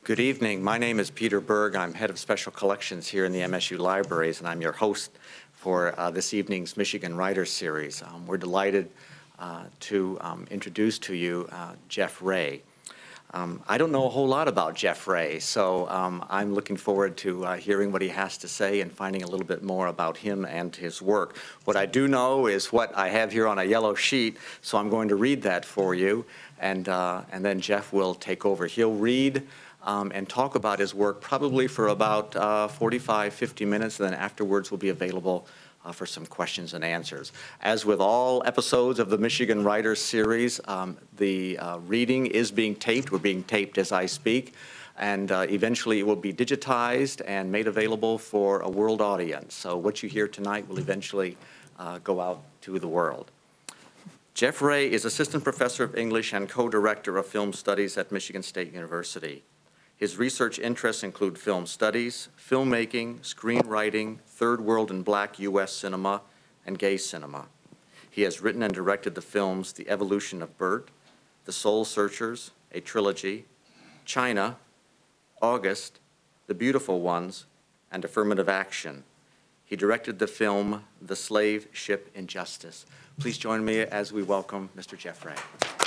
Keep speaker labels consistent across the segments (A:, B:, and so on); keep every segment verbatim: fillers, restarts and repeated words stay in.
A: Good evening. My name is Peter Berg. I'm head of special collections here in the M S U Libraries, and I'm your host for uh, this evening's Michigan Writers Series. Um, we're delighted uh, to um, introduce to you uh, Jeff Ray. Um, I don't know a whole lot about Jeff Ray, so um, I'm looking forward to uh, hearing what he has to say and finding a little bit more about him and his work. What I do know is what I have here on a yellow sheet, so I'm going to read that for you, and, uh, and then Jeff will take over. He'll read Um, and talk about his work probably for about uh, forty-five, fifty minutes, and then afterwards will be available uh, for some questions and answers. As with all episodes of the Michigan Writers Series, um, the uh, reading is being taped. We're being taped as I speak, and uh, eventually it will be digitized and made available for a world audience. So what you hear tonight will eventually uh, go out to the world. Jeff Ray is Assistant Professor of English and Co-Director of Film Studies at Michigan State University. His research interests include film studies, filmmaking, screenwriting, third world and black U S cinema, and gay cinema. He has written and directed the films The Evolution of Bert, The Soul Searchers, a trilogy, China, August, The Beautiful Ones, and Affirmative Action. He directed the film The Slave Ship Injustice. Please join me as we welcome Mister Jeff Ray.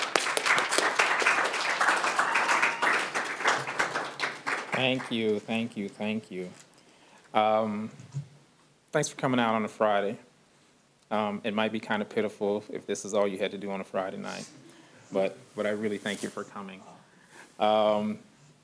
B: Thank you, thank you, thank you. Um, thanks for coming out on a Friday. Um, it might be kind of pitiful if this is all you had to do on a Friday night, but, but I really thank you for coming. Um,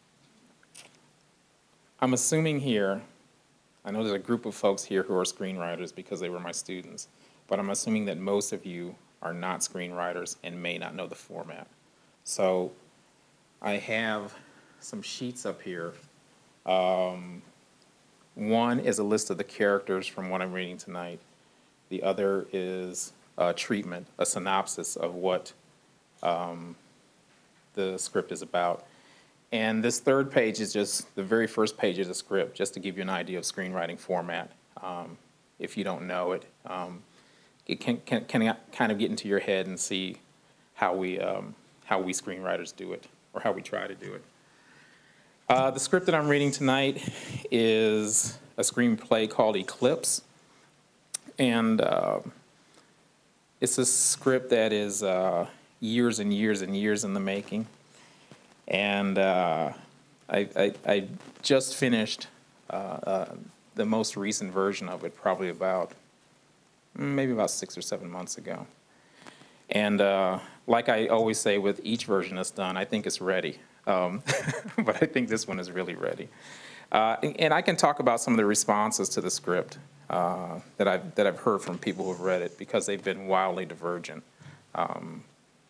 B: I'm assuming here, I know there's a group of folks here who are screenwriters because they were my students, but I'm assuming that most of you are not screenwriters and may not know the format. So I have some sheets up here. Um, one is a list of the characters from what I'm reading tonight. The other is a treatment, a synopsis of what um, the script is about. And this third page is just, the very first page is a script, just to give you an idea of screenwriting format. Um, if you don't know it, um, it can, can, can kind of get into your head and see how we, um, how we screenwriters do it, or how we try to do it. Uh, the script that I'm reading tonight is a screenplay called Eclipse, and uh, it's a script that is uh, years and years and years in the making. And uh, I, I, I just finished uh, uh, the most recent version of it, probably about, maybe about six or seven months ago. And uh, like I always say with each version that's done, I think it's ready. Um, but I think this one is really ready. Uh, and, and I can talk about some of the responses to the script uh, that, I've, that I've heard from people who have read it, because they've been wildly divergent. Um,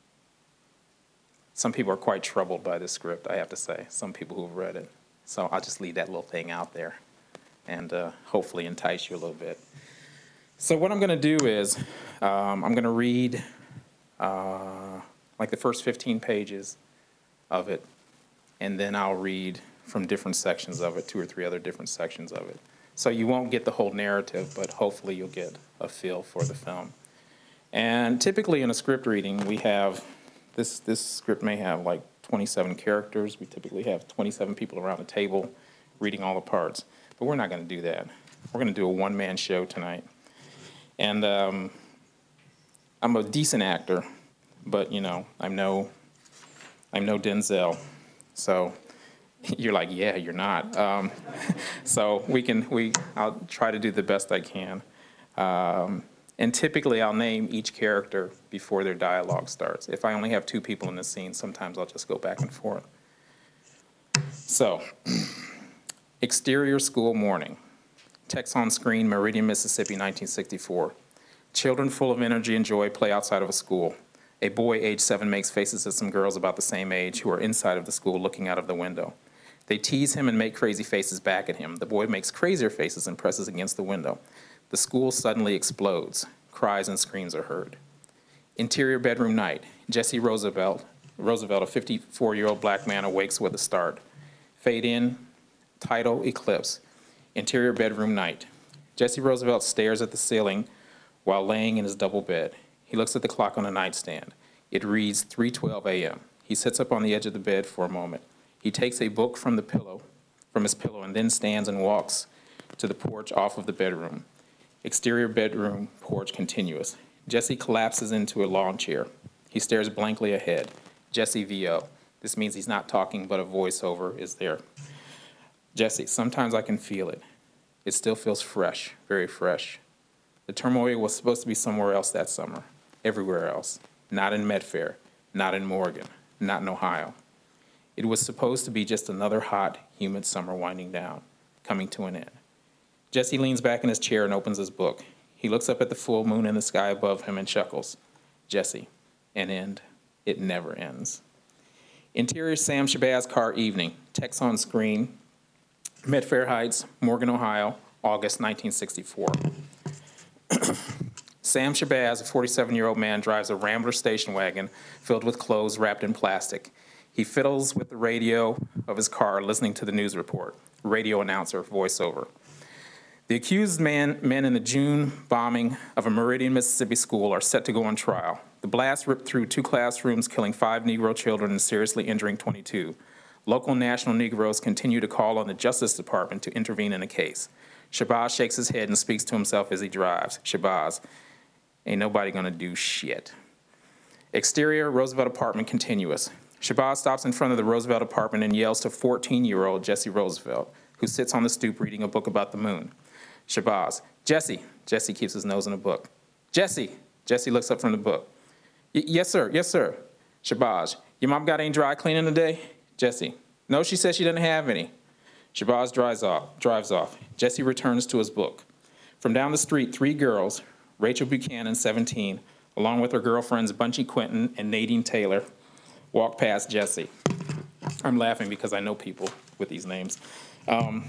B: some people are quite troubled by this script, I have to say, some people who have read it. So I'll just leave that little thing out there and uh, hopefully entice you a little bit. So what I'm going to do is um, I'm going to read uh, like the first fifteen pages of it, and then I'll read from different sections of it, two or three other different sections of it. So you won't get the whole narrative, but hopefully you'll get a feel for the film. And typically in a script reading, we have, this, this script may have like twenty-seven characters. We typically have twenty-seven people around the table reading all the parts. But we're not going to do that. We're going to do a one-man show tonight. And um, I'm a decent actor, but, you know, I'm no, I'm no Denzel. So you're like, yeah, you're not. Um, so we can, we, I'll try to do the best I can. Um, and typically I'll name each character before their dialogue starts. If I only have two people in the scene, sometimes I'll just go back and forth. So, exterior school morning. Text on screen, Meridian, Mississippi, nineteen sixty-four. Children full of energy and joy play outside of a school. A boy age seven makes faces at some girls about the same age who are inside of the school looking out of the window. They tease him and make crazy faces back at him. The boy makes crazier faces and presses against the window. The school suddenly explodes. Cries and screams are heard. Interior bedroom night. Jesse Roosevelt, Roosevelt, a fifty-four-year-old black man, awakes with a start. Fade in, title, Eclipse. Interior bedroom night. Jesse Roosevelt stares at the ceiling while laying in his double bed. He looks at the clock on the nightstand. It reads three twelve a m He sits up on the edge of the bed for a moment. He He takes a book from the pillow, from his pillow, and then stands and walks to the porch off of the bedroom. Exterior bedroom, porch continuous. Jesse collapses into a lawn chair. He stares blankly ahead. Jesse V O. This means he's not talking, but a voiceover is there. Jesse, sometimes I can feel it. It still feels fresh, very fresh. The turmoil was supposed to be somewhere else that summer, everywhere else. Not in Medfair, not in Morgan, not in Ohio. It was supposed to be just another hot, humid summer winding down, coming to an end. Jesse leans back in his chair and opens his book. He looks up at the full moon in the sky above him and chuckles. Jesse, an end. It never ends. Interior Sam Shabazz car evening. Text on screen. Medfair Heights, Morgan, Ohio, August nineteen sixty-four. Sam Shabazz, a forty-seven-year-old man, drives a Rambler station wagon filled with clothes wrapped in plastic. He fiddles with the radio of his car, listening to the news report. Radio announcer, voiceover. The accused man, men in the June bombing of a Meridian, Mississippi school are set to go on trial. The blast ripped through two classrooms, killing five Negro children and seriously injuring twenty-two. Local national Negroes continue to call on the Justice Department to intervene in the case. Shabazz shakes his head and speaks to himself as he drives. Shabazz, ain't nobody gonna do shit. Exterior Roosevelt apartment continuous. Shabazz stops in front of the Roosevelt apartment and yells to fourteen-year-old Jesse Roosevelt, who sits on the stoop reading a book about the moon. Shabazz, Jesse. Jesse keeps his nose in a book. Jesse. Jesse looks up from the book. Yes, sir. Yes, sir. Shabazz, your mom got any dry cleaning today? Jesse, no, she said she didn't have any. Shabazz drives off. Drives off. Jesse returns to his book. From down the street, three girls, Rachel Buchanan, seventeen, along with her girlfriends Bunchy Quinton and Nadine Taylor, walk past Jesse. I'm laughing because I know people with these names. Um,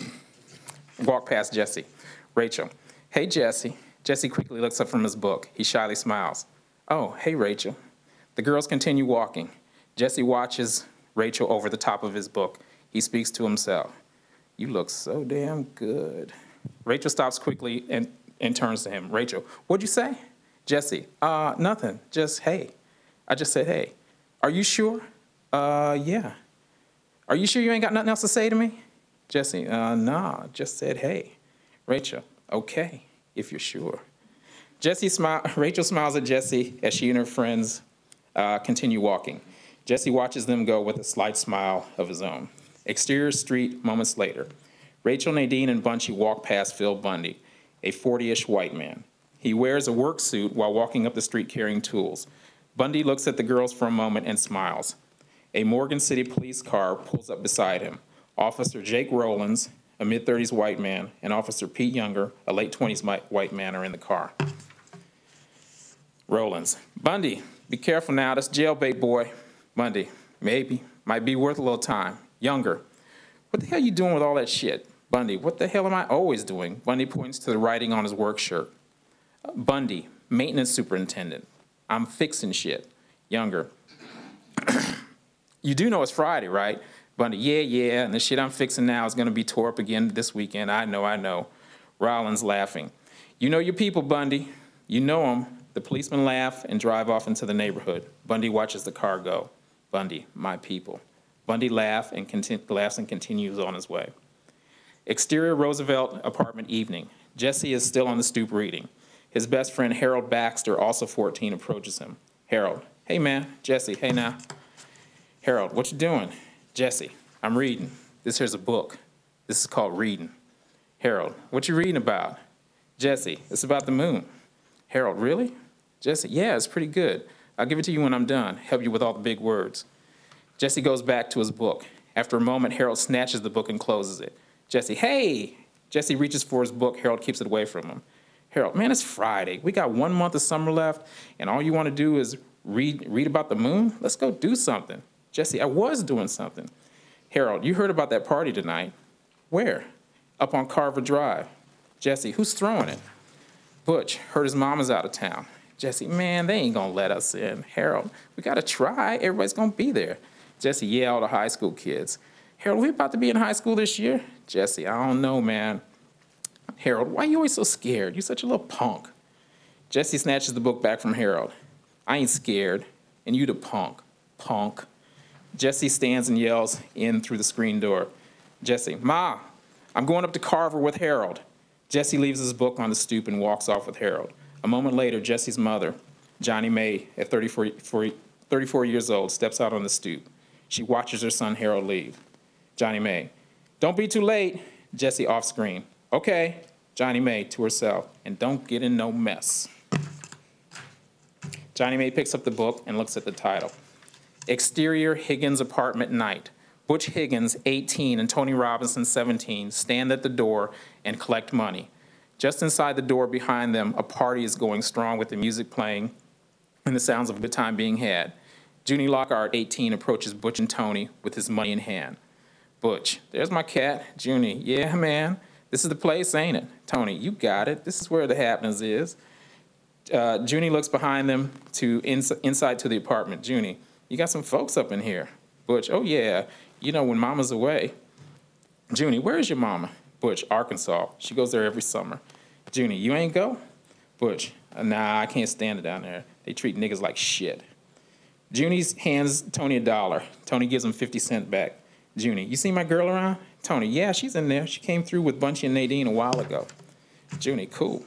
B: walk past Jesse. Rachel, hey, Jesse. Jesse quickly looks up from his book. He shyly smiles. Oh, hey, Rachel. The girls continue walking. Jesse watches Rachel over the top of his book. He speaks to himself. You look so damn good. Rachel stops quickly and, and turns to him. Rachel, what'd you say? Jesse, uh, nothing. Just, hey. I just said, hey. Are you sure? Uh, yeah. Are you sure you ain't got nothing else to say to me? Jesse, uh, nah, just said, hey. Rachel, okay, if you're sure. Jesse smile, Rachel smiles at Jesse as she and her friends uh, continue walking. Jesse watches them go with a slight smile of his own. Exterior street, moments later. Rachel, Nadine, and Bunchy walk past Phil Bundy, a forty-ish white man. He wears a work suit while walking up the street carrying tools. Bundy looks at the girls for a moment and smiles. A Morgan City police car pulls up beside him. Officer Jake Rowlands, a mid-thirties white man, and Officer Pete Younger, a late-twenties white man, are in the car. Rowlands, Bundy, be careful now, that's jailbait, boy. Bundy, maybe, might be worth a little time. Younger, what the hell you doing with all that shit? Bundy, what the hell am I always doing? Bundy points to the writing on his work shirt. Bundy, maintenance superintendent, I'm fixing shit. Younger, you do know it's Friday, right? Bundy, yeah, yeah, and the shit I'm fixing now is going to be tore up again this weekend. I know, I know. Rowlands laughing. You know your people, Bundy. You know them. The policemen laugh and drive off into the neighborhood. Bundy watches the car go. Bundy, my people. Bundy laugh and conti- laughs and continues on his way. Exterior Roosevelt apartment evening. Jesse is still on the stoop reading. His best friend, Harold Baxter, also fourteen, approaches him. Harold, hey, man. Jesse, hey, now. Harold, what you doing? Jesse, I'm reading. This here's a book. This is called reading. Harold, what you reading about? Jesse, it's about the moon. Harold, really? Jesse, yeah, it's pretty good. I'll give it to you when I'm done. Help you with all the big words. Jesse goes back to his book. After a moment, Harold snatches the book and closes it. Jesse, hey! Jesse reaches for his book. Harold keeps it away from him. Harold, man, it's Friday. We got one month of summer left, and all you want to do is read, read about the moon? Let's go do something. Jesse, I was doing something. Harold, you heard about that party tonight. Where? Up on Carver Drive. Jesse, who's throwing it? Butch, heard his mama's out of town. Jesse, man, they ain't gonna let us in. Harold, we gotta try. Everybody's gonna be there. Jesse, yeah, all the high school kids. Harold, we about to be in high school this year? Jesse, I don't know, man. Harold, why you always so scared? You're such a little punk. Jesse snatches the book back from Harold. I ain't scared, and you the punk. Punk. Jesse stands and yells in through the screen door. Jesse, Ma, I'm going up to Carver with Harold. Jesse leaves his book on the stoop and walks off with Harold. A moment later, Jesse's mother, Johnny Mae, at thirty-four, thirty-four years old, steps out on the stoop. She watches her son Harold leave. Johnny Mae, don't be too late. Jesse off screen. Okay. Johnny Mae to herself, and don't get in no mess. Johnny Mae picks up the book and looks at the title. Exterior Higgins Apartment Night. Butch Higgins, eighteen, and Tony Robinson, seventeen, stand at the door and collect money. Just inside the door behind them, a party is going strong with the music playing and the sounds of a good time being had. Junie Lockhart, eighteen, approaches Butch and Tony with his money in hand. Butch, there's my cat. Junie, yeah, man. This is the place, ain't it? Tony, you got it. This is where the happenings is. Uh, Junie looks behind them to ins- inside to the apartment. Junie, you got some folks up in here. Butch, oh yeah, you know when mama's away. Junie, where is your mama? Butch, Arkansas. She goes there every summer. Junie, you ain't go? Butch, nah, I can't stand it down there. They treat niggas like shit. Junie hands Tony a dollar. Tony gives him fifty cents back. Junie, you see my girl around? Tony, yeah, she's in there. She came through with Bunchy and Nadine a while ago. Junie, cool.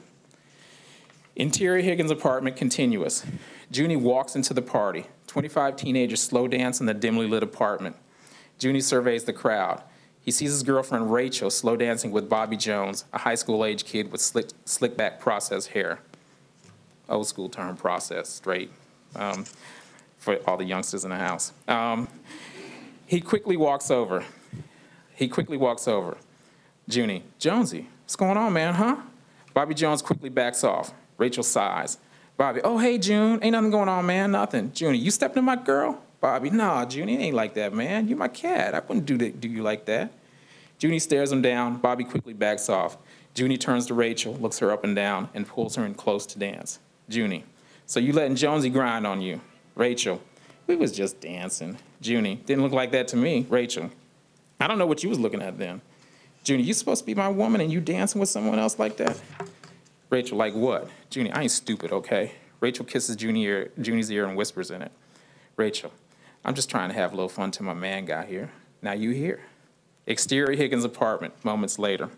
B: Interior Higgins apartment continuous. Junie walks into the party. twenty-five teenagers slow dance in the dimly lit apartment. Junie surveys the crowd. He sees his girlfriend Rachel slow dancing with Bobby Jones, a high school age kid with slick, slick back processed hair. Old school term, processed, straight, um, for all the youngsters in the house. Um, he quickly walks over. He quickly walks over. Junie, Jonesy, what's going on, man, huh? Bobby Jones quickly backs off. Rachel sighs. Bobby, oh, hey, June, ain't nothing going on, man, nothing. Junie, you stepping to my girl? Bobby, nah, Junie, it ain't like that, man. You my cat. I wouldn't do, that, do you like that. Junie stares him down. Bobby quickly backs off. Junie turns to Rachel, looks her up and down, and pulls her in close to dance. Junie, so you letting Jonesy grind on you? Rachel, we was just dancing. Junie, didn't look like that to me. Rachel, I don't know what you was looking at then. Junie, you supposed to be my woman and you dancing with someone else like that? Rachel, like what? Junie, I ain't stupid, okay? Rachel kisses Junie ear, Junie's ear and whispers in it. Rachel, I'm just trying to have a little fun till my man got here. Now you here. Exterior Higgins apartment, moments later.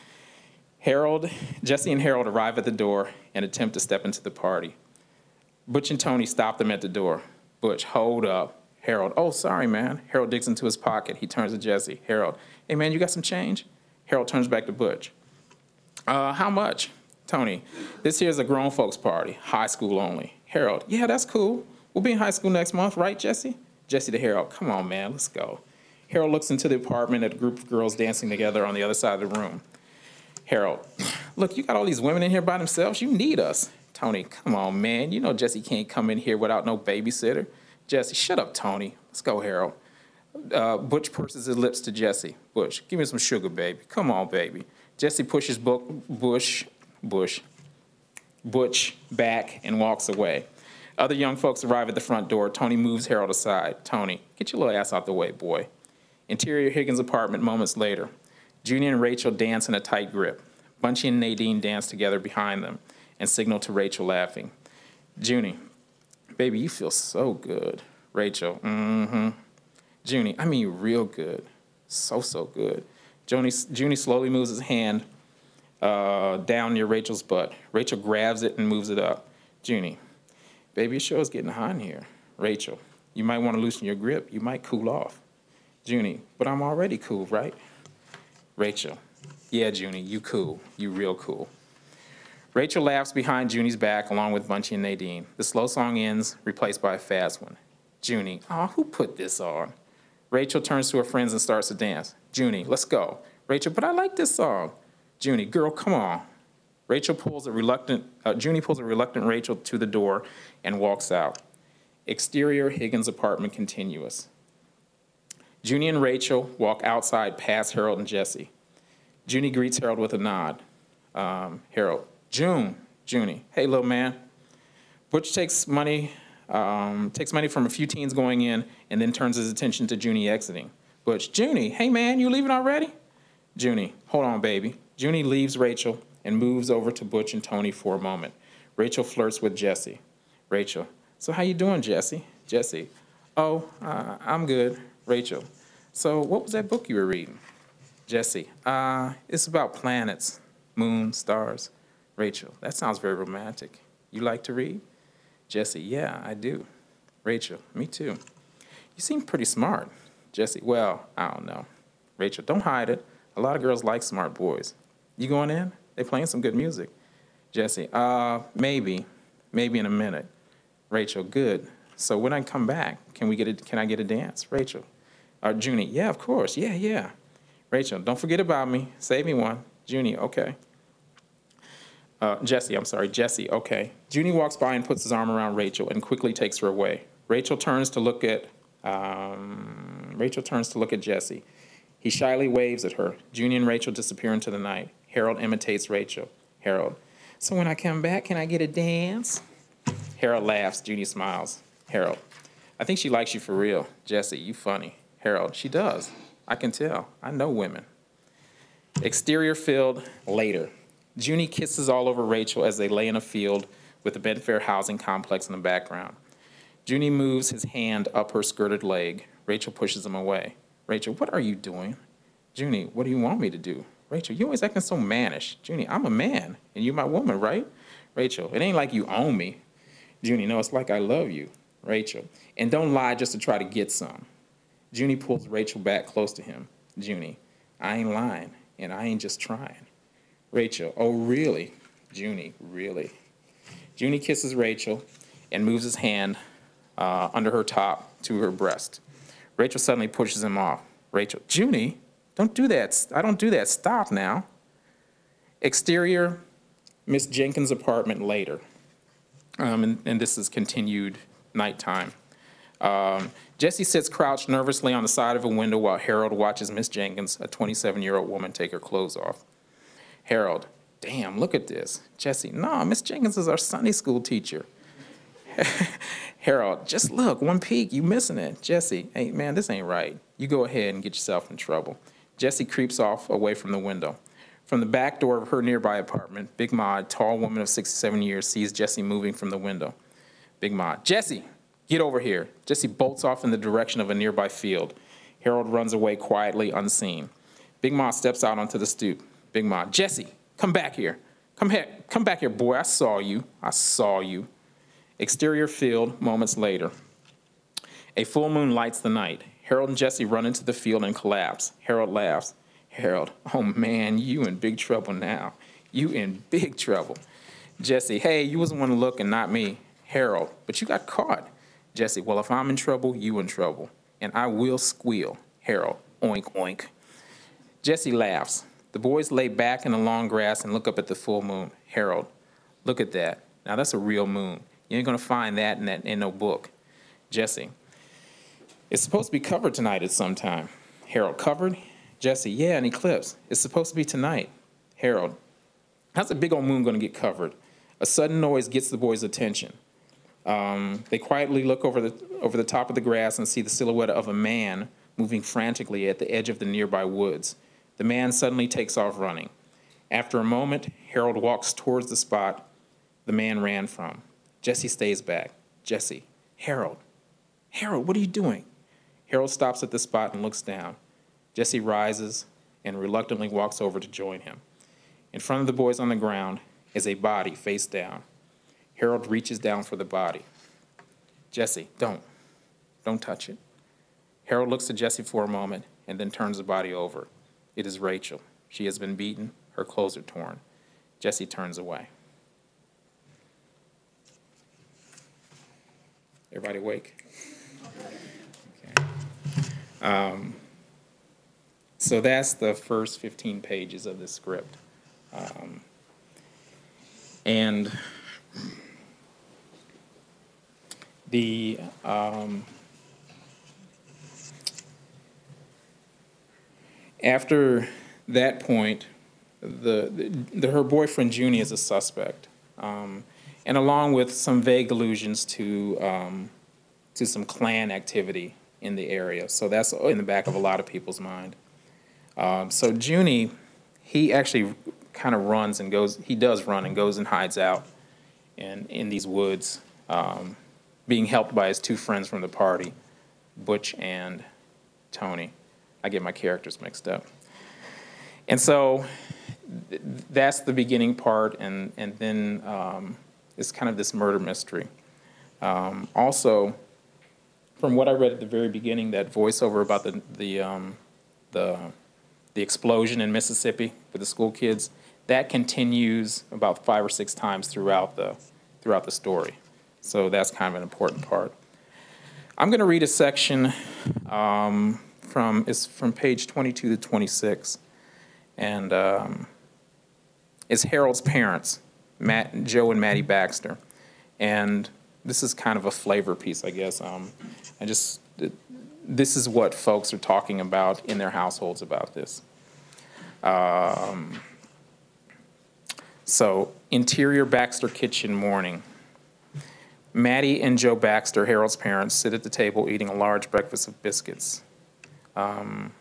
B: Harold, Jesse and Harold arrive at the door and attempt to step into the party. Butch and Tony stop them at the door. Butch, hold up. Harold, oh, sorry, man. Harold digs into his pocket. He turns to Jesse. Harold, hey, man, you got some change? Harold turns back to Butch. Uh, how much? Tony, this here's a grown folks party, high school only. Harold, yeah, that's cool. We'll be in high school next month, right, Jesse? Jesse to Harold, come on, man, let's go. Harold looks into the apartment at a group of girls dancing together on the other side of the room. Harold, look, you got all these women in here by themselves. You need us. Tony, come on, man. You know Jesse can't come in here without no babysitter. Jesse, shut up, Tony. Let's go, Harold. Uh, Butch purses his lips to Jesse. Butch, give me some sugar, baby. Come on, baby. Jesse pushes book, Bush, Bush, Butch back and walks away. Other young folks arrive at the front door. Tony moves Harold aside. Tony, get your little ass out the way, boy. Interior Higgins apartment moments later. Junie and Rachel dance in a tight grip. Bunchy and Nadine dance together behind them and signal to Rachel laughing. Junie, baby, you feel so good. Rachel, mm-hmm. Junie, I mean real good. So, so good. Junie, Junie slowly moves his hand uh, down near Rachel's butt. Rachel grabs it and moves it up. Junie, baby, your show's getting hot in here. Rachel, you might want to loosen your grip. You might cool off. Junie, but I'm already cool, right? Rachel, yeah, Junie, you cool. You real cool. Rachel laughs behind Junie's back along with Bunchy and Nadine. The slow song ends, replaced by a fast one. Junie, aw, who put this on? Rachel turns to her friends and starts to dance. Junie, let's go. Rachel, but I like this song. Junie, girl, come on. Rachel pulls a reluctant, uh, Junie pulls a reluctant Rachel to the door and walks out. Exterior Higgins apartment continuous. Junie and Rachel walk outside past Harold and Jesse. Junie greets Harold with a nod. Um, Harold, June, Junie, hey, little man. Butch takes money, um, takes money from a few teens going in and then turns his attention to Junie exiting. Butch, Junie, hey, man, you leaving already? Junie, hold on, baby. Junie leaves Rachel and moves over to Butch and Tony for a moment. Rachel flirts with Jesse. Rachel, so how you doing, Jesse? Jesse, Oh, uh, I'm good. Rachel, so what was that book you were reading? Jesse, uh, it's about planets, moon, stars. Rachel, that sounds very romantic. You like to read? Jesse, yeah, I do. Rachel, me too. You seem pretty smart. Jesse, well, I don't know. Rachel, don't hide it. A lot of girls like smart boys. You going in? They playing some good music. Jesse, uh, maybe, maybe in a minute. Rachel, good. So when I come back, can we get a, can I get a dance? Rachel, uh, Junie, yeah, of course, yeah, yeah. Rachel, don't forget about me. Save me one. Junie, okay. Uh, Jesse, I'm sorry, Jesse, okay. Junie walks by and puts his arm around Rachel and quickly takes her away. Rachel turns to look at, um, Rachel turns to look at Jesse. He shyly waves at her. Junie and Rachel disappear into the night. Harold imitates Rachel. Harold, so when I come back, can I get a dance? Harold laughs. Junie smiles. Harold, I think she likes you for real. Jesse, you funny. Harold, she does. I can tell. I know women. Exterior field later. Junie kisses all over Rachel as they lay in a field with the Benfair housing complex in the background. Junie moves his hand up her skirted leg. Rachel pushes him away. Rachel, what are you doing? Junie, what do you want me to do? Rachel, you always acting so mannish. Junie, I'm a man, and you're my woman, right? Rachel, it ain't like you own me. Junie, no, it's like I love you. Rachel, and don't lie just to try to get some. Junie pulls Rachel back close to him. Junie, I ain't lying, and I ain't just trying. Rachel, oh, really? Junie, really? Junie kisses Rachel and moves his hand uh, under her top to her breast. Rachel suddenly pushes him off. Rachel, Junie, don't do that. I don't do that. Stop now. Exterior, Miss Jenkins' apartment later. Um, and, and this is continued nighttime. Um, Jesse sits crouched nervously on the side of a window while Harold watches Miss Jenkins, a twenty-seven-year-old woman, take her clothes off. Harold, damn, look at this. Jesse, no, Miss Jenkins is our Sunday school teacher. Harold, just look, one peek, you missing it. Jesse, hey, man, this ain't right. You go ahead and get yourself in trouble. Jesse creeps off away from the window. From the back door of her nearby apartment, Big Ma, a tall woman of sixty-seven years, sees Jesse moving from the window. Big Ma, Jesse, get over here. Jesse bolts off in the direction of a nearby field. Harold runs away quietly, unseen. Big Ma steps out onto the stoop. Big Ma, Jesse, come back here. Come here, come back here, boy. I saw you. I saw you. Exterior field, moments later. A full moon lights the night. Harold and Jesse run into the field and collapse. Harold laughs. Harold, oh man, you in big trouble now. You in big trouble. Jesse, hey, you was the one to look and not me. Harold, but you got caught. Jesse, well, if I'm in trouble, you in trouble. And I will squeal. Harold, oink, oink. Jesse laughs. The boys lay back in the long grass and look up at the full moon. Harold, look at that. Now that's a real moon. You ain't gonna find that in, that, in no book. Jesse, it's supposed to be covered tonight at some time. Harold, covered? Jesse, yeah, an eclipse. It's supposed to be tonight. Harold, how's a big old moon gonna get covered? A sudden noise gets the boys' attention. Um, they quietly look over the, over the top of the grass and see the silhouette of a man moving frantically at the edge of the nearby woods. The man suddenly takes off running. After a moment, Harold walks towards the spot the man ran from. Jesse stays back. Jesse, Harold, Harold, what are you doing? Harold stops at the spot and looks down. Jesse rises and reluctantly walks over to join him. In front of the boys on the ground is a body face down. Harold reaches down for the body. Jesse, don't. Don't touch it. Harold looks at Jesse for a moment and then turns the body over. It is Rachel. She has been beaten. Her clothes are torn. Jesse turns away. Everybody awake? Okay. Um, so that's the first fifteen pages of the script. Um, and the um, after that point, the, the, the her boyfriend Junie is a suspect. Um, and along with some vague allusions to um, to some Klan activity in the area. So that's in the back of a lot of people's mind. Um, so Junie, he actually kind of runs and goes, he does run and goes and hides out in, in these woods, um, being helped by his two friends from the party, Butch and Tony. I get my characters mixed up. And so th- that's the beginning part, and, and then um, it's kind of this murder mystery. Um, also, from what I read at the very beginning, that voiceover about the the um, the the explosion in Mississippi with the school kids, that continues about five or six times throughout the throughout the story. So that's kind of an important part. I'm going to read a section um, from it's from page twenty-two to twenty-six, and um, it's Harold's parents, Matt, Joe and Maddie Baxter, and this is kind of a flavor piece, I guess. Um, I just this is what folks are talking about in their households about this. Um, so, interior Baxter kitchen morning. Maddie and Joe Baxter, Harold's parents, sit at the table eating a large breakfast of biscuits. Um,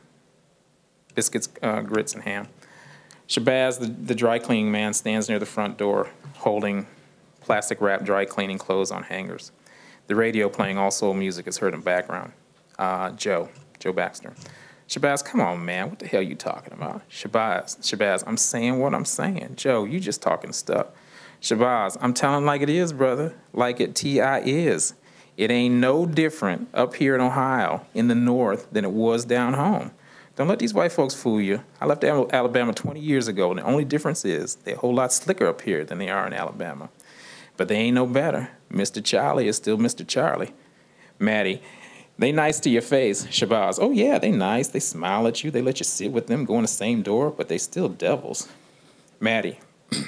B: biscuits, uh, grits, and ham. Shabazz, the, the dry cleaning man, stands near the front door, holding plastic-wrapped dry cleaning clothes on hangers. The radio playing all soul music is heard in the background. Uh, Joe, Joe Baxter. Shabazz, come on, man. What the hell are you talking about? Shabazz, Shabazz, I'm saying what I'm saying. Joe, you just talking stuff. Shabazz, I'm telling like it is, brother. Like it T I is. It ain't no different up here in Ohio, in the north, than it was down home. Don't let these white folks fool you. I left Al- Alabama twenty years ago, and the only difference is they're a whole lot slicker up here than they are in Alabama. But they ain't no better. Mister Charlie is still Mister Charlie. Maddie, they nice to your face. Shabazz, oh yeah, they nice. They smile at you. They let you sit with them, go in the same door, but they still devils. Maddie,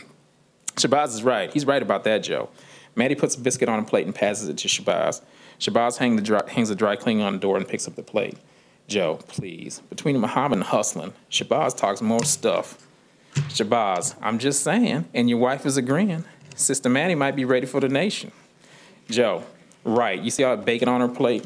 B: Shabazz is right. He's right about that, Joe. Maddie puts a biscuit on a plate and passes it to Shabazz. Shabazz hang the dry, hangs the dry cleaning on the door and picks up the plate. Joe, please. Between Muhammad and hustling, Shabazz talks more stuff. Shabazz, I'm just saying, and your wife is agreeing. Sister Maddie might be ready for the nation. Joe, right. You see all that bacon on her plate?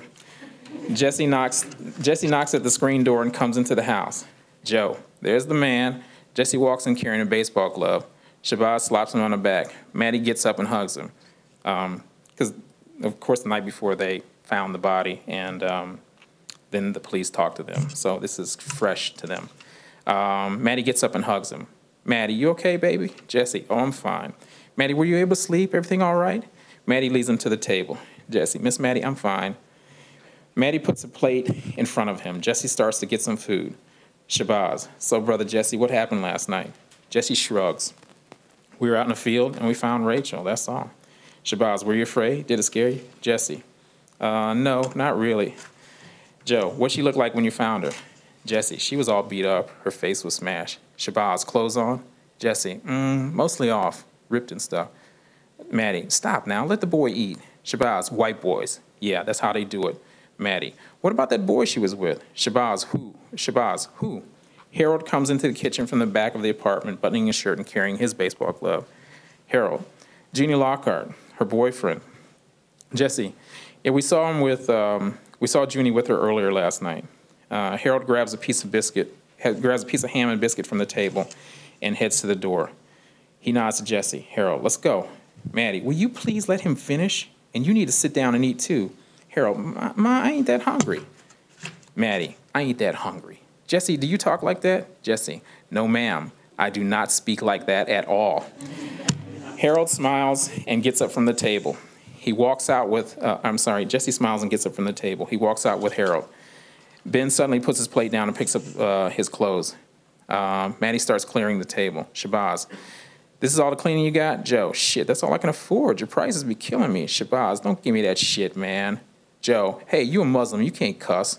B: Jesse knocks, Jesse knocks at the screen door and comes into the house. Joe, there's the man. Jesse walks in carrying a baseball glove. Shabazz slaps him on the back. Maddie gets up and hugs him. Because, um, of course, the night before they found the body, and um, then the police talked to them. So this is fresh to them. Um, Maddie gets up and hugs him. Maddie, you okay, baby? Jesse, oh, I'm fine. Maddie, were you able to sleep? Everything all right? Maddie leads him to the table. Jesse, Miss Maddie, I'm fine. Maddie puts a plate in front of him. Jesse starts to get some food. Shabazz, so brother Jesse, what happened last night? Jesse shrugs. We were out in the field, and we found Rachel, that's all. Shabazz, were you afraid? Did it scare you? Jesse, uh, no, not really. Joe, what'd she look like when you found her? Jesse, she was all beat up. Her face was smashed. Shabazz, clothes on? Jesse, mm, mostly off, ripped and stuff. Maddie, stop now, let the boy eat. Shabazz, white boys. Yeah, that's how they do it. Maddie, what about that boy she was with? Shabazz, who? Shabazz, who? Harold comes into the kitchen from the back of the apartment, buttoning his shirt and carrying his baseball glove. Harold, Jeannie Lockhart, her boyfriend. Jesse, yeah, we saw him with, um, we saw Junie with her earlier last night. Uh, Harold grabs a piece of biscuit, grabs a piece of ham and biscuit from the table and heads to the door. He nods to Jesse. Harold, let's go. Maddie, will you please let him finish? And you need to sit down and eat too. Harold, Ma, Ma I ain't that hungry. Maddie, I ain't that hungry. Jesse, do you talk like that? Jesse, no ma'am, I do not speak like that at all. Harold smiles and gets up from the table. He walks out with, uh, I'm sorry, Jesse smiles and gets up from the table. He walks out with Harold. Ben suddenly puts his plate down and picks up uh, his clothes. Uh, Maddie starts clearing the table. Shabazz, this is all the cleaning you got? Joe, shit, that's all I can afford. Your prices be killing me. Shabazz, don't give me that shit, man. Joe, hey, you a Muslim, you can't cuss.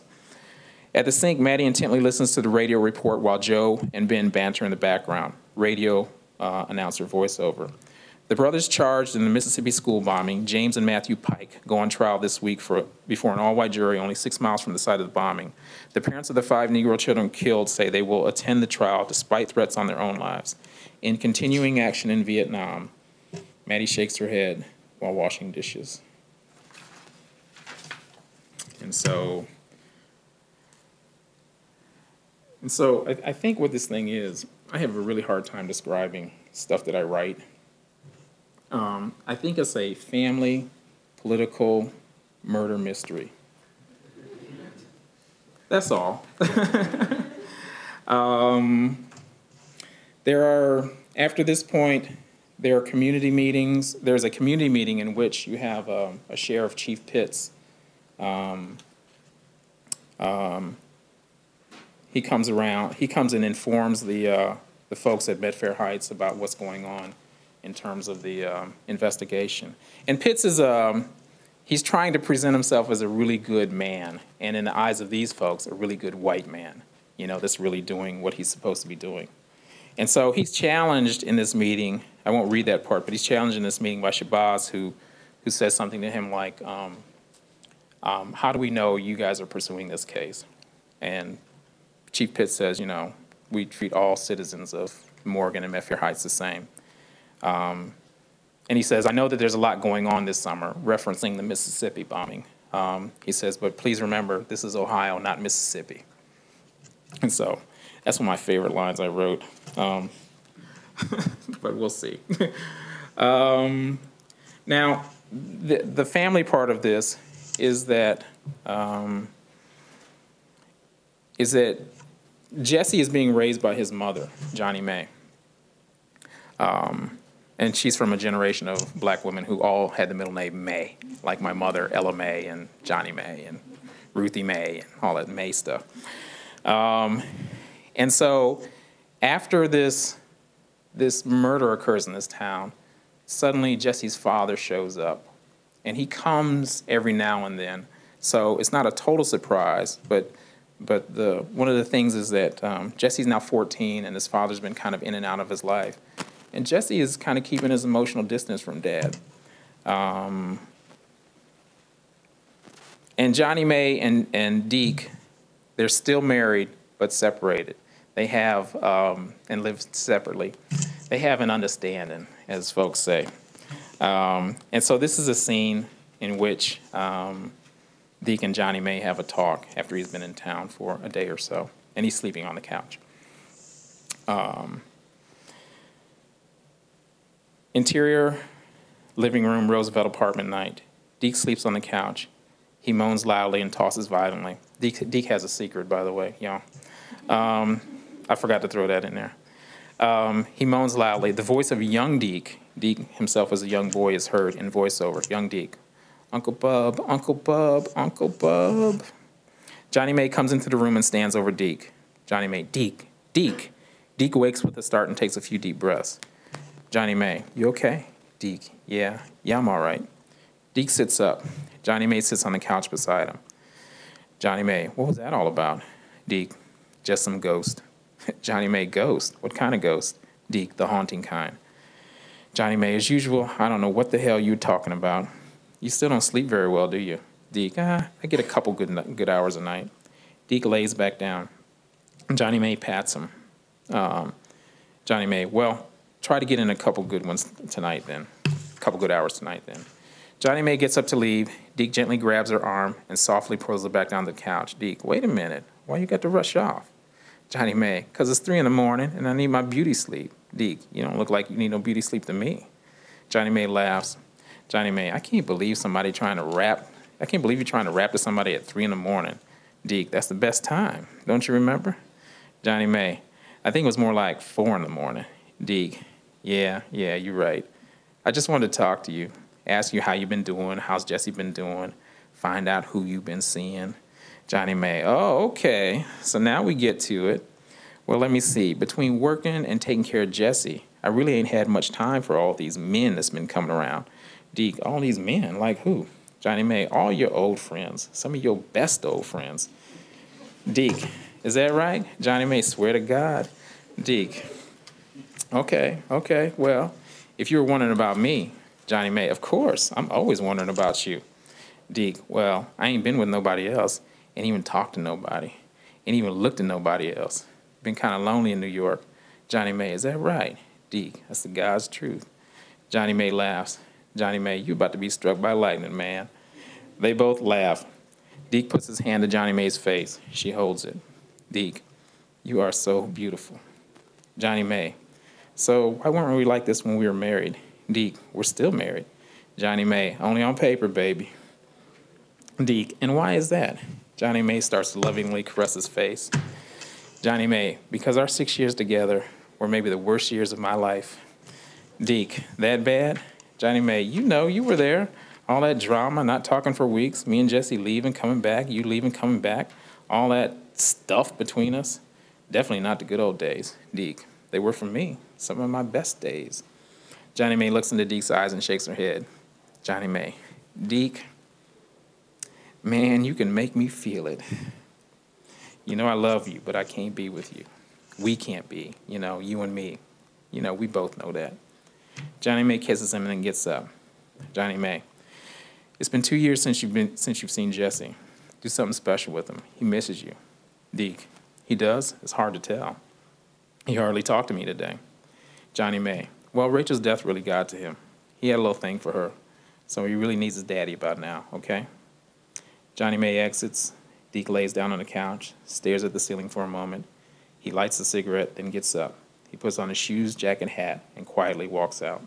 B: At the sink, Maddie intently listens to the radio report while Joe and Ben banter in the background. Radio uh, announcer voiceover. The brothers charged in the Mississippi school bombing, James and Matthew Pike, go on trial this week for before an all-white jury only six miles from the site of the bombing. The parents of the five Negro children killed say they will attend the trial despite threats on their own lives. In continuing action in Vietnam, Maddie shakes her head while washing dishes. And so, and so I, I think what this thing is, I have a really hard time describing stuff that I write. Um, I think it's a family, political murder mystery. That's all. um, there are, after this point, there are community meetings. There's a community meeting in which you have um, a sheriff, Chief Pitts. Um, um, he comes around, he comes and informs the, uh, the folks at Medfair Heights about what's going on in terms of the um, investigation. And Pitts is, um, he's trying to present himself as a really good man, and in the eyes of these folks, a really good white man, you know, that's really doing what he's supposed to be doing. And so he's challenged in this meeting. I won't read that part, but he's challenged in this meeting by Shabazz, who, who says something to him like, um, um, how do we know you guys are pursuing this case? And Chief Pitts says, you know, we treat all citizens of Morgan and Medfair Heights the same. Um, and he says, I know that there's a lot going on this summer, referencing the Mississippi bombing. Um, he says, but please remember, this is Ohio, not Mississippi. And so that's one of my favorite lines I wrote. Um, but we'll see. um, now, the, the family part of this is that um, is that Jesse is being raised by his mother, Johnnie Mae. Um, and she's from a generation of black women who all had the middle name Mae, like my mother, Ella Mae, and Johnnie Mae, and Ruthie Mae, and all that Mae stuff. Um, and so after this, this murder occurs in this town, suddenly Jesse's father shows up. And he comes every now and then. So it's not a total surprise, but but the one of the things is that um, Jesse's now fourteen, and his father's been kind of in and out of his life. And Jesse is kind of keeping his emotional distance from Dad. Um, and Johnnie Mae and, and Deke, they're still married but separated. They have, um, and live separately. They have an understanding, as folks say. Um, and so this is a scene in which um, Deke and Johnnie Mae have a talk after he's been in town for a day or so, and he's sleeping on the couch. Um, interior living room, Roosevelt apartment night. Deke sleeps on the couch. He moans loudly and tosses violently. Deke, Deke has a secret, by the way, y'all. Um, I forgot to throw that in there. Um, he moans loudly. The voice of young Deke, Deke himself as a young boy, is heard in voiceover. Young Deke. Uncle Bub, Uncle Bub, Uncle Bub. Johnnie Mae comes into the room and stands over Deke. Johnnie Mae, Deke, Deke. Deke wakes with a start and takes a few deep breaths. Johnnie Mae, you okay? Deke, yeah, yeah, I'm all right. Deke sits up. Johnnie Mae sits on the couch beside him. Johnnie Mae, what was that all about? Deke, just some ghost. Johnnie Mae, ghost? What kind of ghost? Deke, the haunting kind. Johnnie Mae, as usual, I don't know what the hell you're talking about. You still don't sleep very well, do you? Deke, ah, I get a couple good good hours a night. Deke lays back down. Johnnie Mae pats him. Um, Johnnie Mae, well, try to get in a couple good ones tonight then. A couple good hours tonight then. Johnnie Mae gets up to leave. Deke gently grabs her arm and softly pulls her back down the couch. Deke, wait a minute. Why you got to rush off? Johnnie Mae, because it's three in the morning and I need my beauty sleep. Deke, you don't look like you need no beauty sleep to me. Johnnie Mae laughs. Johnnie Mae, I can't believe somebody trying to rap. I can't believe you're trying to rap to somebody at three in the morning. Deke, that's the best time. Don't you remember? Johnnie Mae, I think it was more like four in the morning. Deke, yeah, yeah, you're right. I just wanted to talk to you, ask you how you've been doing, how's Jesse been doing, find out who you've been seeing. Johnnie Mae, oh, okay, so now we get to it. Well, let me see. Between working and taking care of Jesse, I really ain't had much time for all these men that's been coming around. Deke, all these men, like who? Johnnie Mae, all your old friends, some of your best old friends. Deke, is that right? Johnnie Mae, swear to God. Deke, okay, okay, well, if you were wondering about me, Johnnie Mae, of course, I'm always wondering about you. Deke, well, I ain't been with nobody else, ain't even talked to nobody, ain't even looked at nobody else. Been kind of lonely in New York. Johnnie Mae, is that right? Deke, that's the God's truth. Johnnie Mae laughs. Johnnie Mae, you about to be struck by lightning, man. They both laugh. Deke puts his hand to Johnnie Mae's face. She holds it. Deke, you are so beautiful. Johnnie Mae, so why weren't we like this when we were married? Deke, we're still married. Johnnie Mae, only on paper, baby. Deke, and why is that? Johnny May starts to lovingly caress his face. Johnny May, because our six years together were maybe the worst years of my life. Deke, that bad? Johnny May, you know, you were there. All that drama, not talking for weeks, me and Jesse leaving, coming back, you leaving, coming back, all that stuff between us. Definitely not the good old days. Deke, they were for me, some of my best days. Johnny May looks into Deke's eyes and shakes her head. Johnny May, Deke, man, you can make me feel it. You know I love you, but I can't be with you. We can't be, you know, you and me. You know, we both know that. Johnny May kisses him and then gets up. Johnny May, it's been two years since you've been since you've seen Jesse. Do something special with him. He misses you. Deke, he does? It's hard to tell. He hardly talked to me today. Johnny May, well, Rachel's death really got to him. He had a little thing for her, so he really needs his daddy about now, okay? Johnny May exits. Deke lays down on the couch, stares at the ceiling for a moment. He lights a cigarette, then gets up. He puts on his shoes, jacket, hat, and quietly walks out.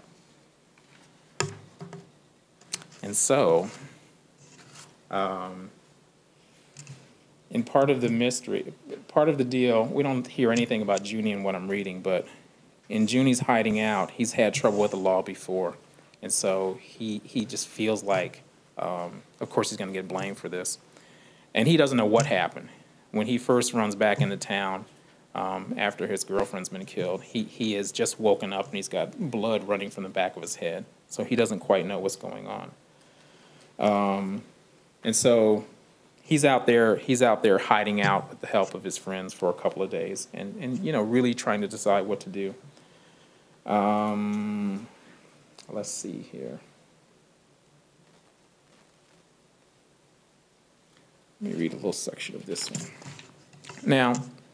B: And so, um, in part of the mystery, part of the deal, we don't hear anything about Junie in what I'm reading, but in Junie's hiding out, he's had trouble with the law before. And so he, he just feels like, um, of course, he's going to get blamed for this. And he doesn't know what happened. When he first runs back into town um, after his girlfriend's been killed, he, he has just woken up and he's got blood running from the back of his head. So he doesn't quite know what's going on. Um, and so he's out there, he's out there hiding out with the help of his friends for a couple of days and, and you know, really trying to decide what to do. Um, let's see here. Let me read a little section of this one. Now,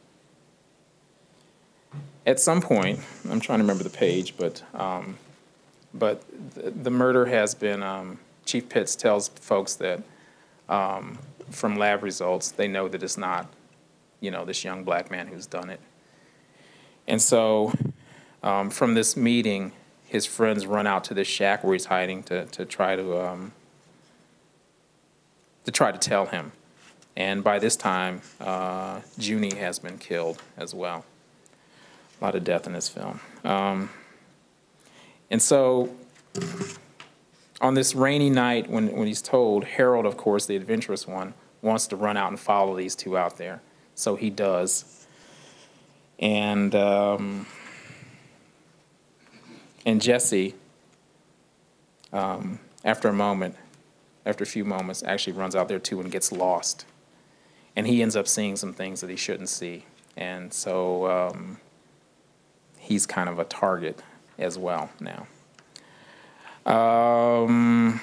B: at some point, I'm trying to remember the page, but um, but the, the murder has been, um, Chief Pitts tells folks that um, from lab results, they know that it's not, you know, this young black man who's done it. And so um, from this meeting, his friends run out to this shack where he's hiding to, to try to um, to try to tell him. And by this time, uh, Junie has been killed as well. A lot of death in this film. Um, and so on this rainy night, when, when he's told, Harold, of course, the adventurous one, wants to run out and follow these two out there. So he does. And, um, and Jesse, um, after a moment, after a few moments, actually runs out there too and gets lost. And he ends up seeing some things that he shouldn't see. And so um, he's kind of a target as well now. Um,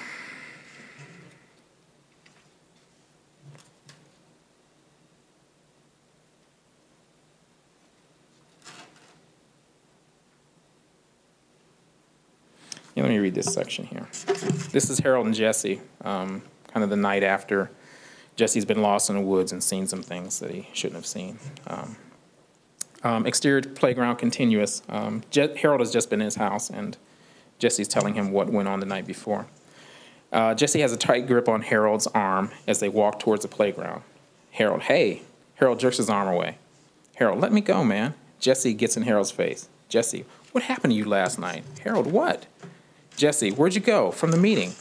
B: yeah, let me read this section here. This is Harold and Jesse, um, kind of the night after Jesse's been lost in the woods and seen some things that he shouldn't have seen. Um, um, exterior playground continuous. Um, Je- Harold has just been in his house, and Jesse's telling him what went on the night before. Uh, Jesse has a tight grip on Harold's arm as they walk towards the playground. Harold, hey. Harold jerks his arm away. Harold, let me go, man. Jesse gets in Harold's face. Jesse, what happened to you last night? Harold, what? Jesse, where'd you go from the meeting?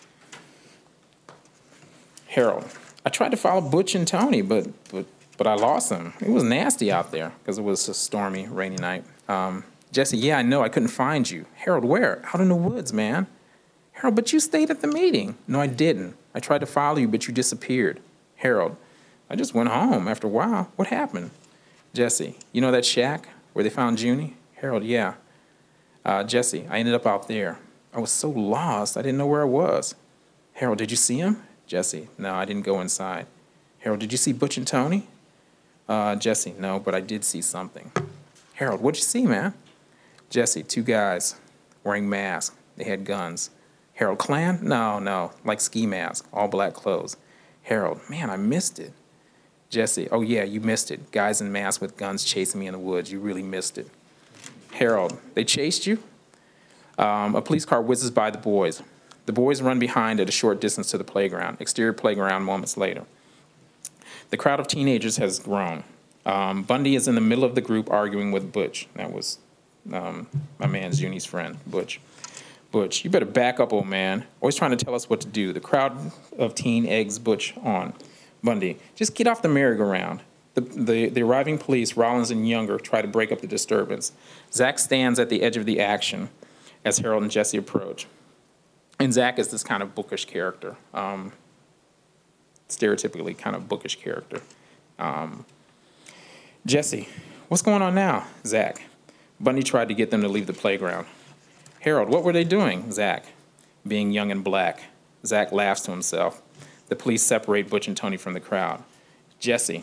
B: Harold, I tried to follow Butch and Tony, but but but I lost them. It was nasty out there because it was a stormy, rainy night. Um, Jesse, yeah, I know. I couldn't find you. Harold, where? Out in the woods, man. Harold, but you stayed at the meeting. No, I didn't. I tried to follow you, but you disappeared. Harold, I just went home after a while. What happened? Jesse, you know that shack where they found Junie? Harold, yeah. Uh, Jesse, I ended up out there. I was so lost, I didn't know where I was. Harold, did you see him? Jesse, no, I didn't go inside. Harold, did you see Butch and Tony? Uh, Jesse, no, but I did see something. Harold, what'd you see, man? Jesse, two guys wearing masks. They had guns. Harold, Klan? No, no, like ski masks, all black clothes. Harold, man, I missed it. Jesse, oh yeah, you missed it. Guys in masks with guns chasing me in the woods. You really missed it. Harold, they chased you? Um, a police car whizzes by the boys. The boys run behind at a short distance to the playground. Exterior playground moments later. The crowd of teenagers has grown. Um, Bundy is in the middle of the group arguing with Butch. That was um, my man Junie's friend, Butch. Butch, you better back up, old man. Always trying to tell us what to do. The crowd of teen eggs Butch on. Bundy, just get off the merry-go-round. The, the, the arriving police, Rollins and Younger, try to break up the disturbance. Zach stands at the edge of the action as Harold and Jesse approach. And Zach is this kind of bookish character, um, stereotypically kind of bookish character. Um, Jesse, what's going on now? Zach. Bundy tried to get them to leave the playground. Harold, what were they doing? Zach. Being young and black. Zach laughs to himself. The police separate Butch and Tony from the crowd. Jesse.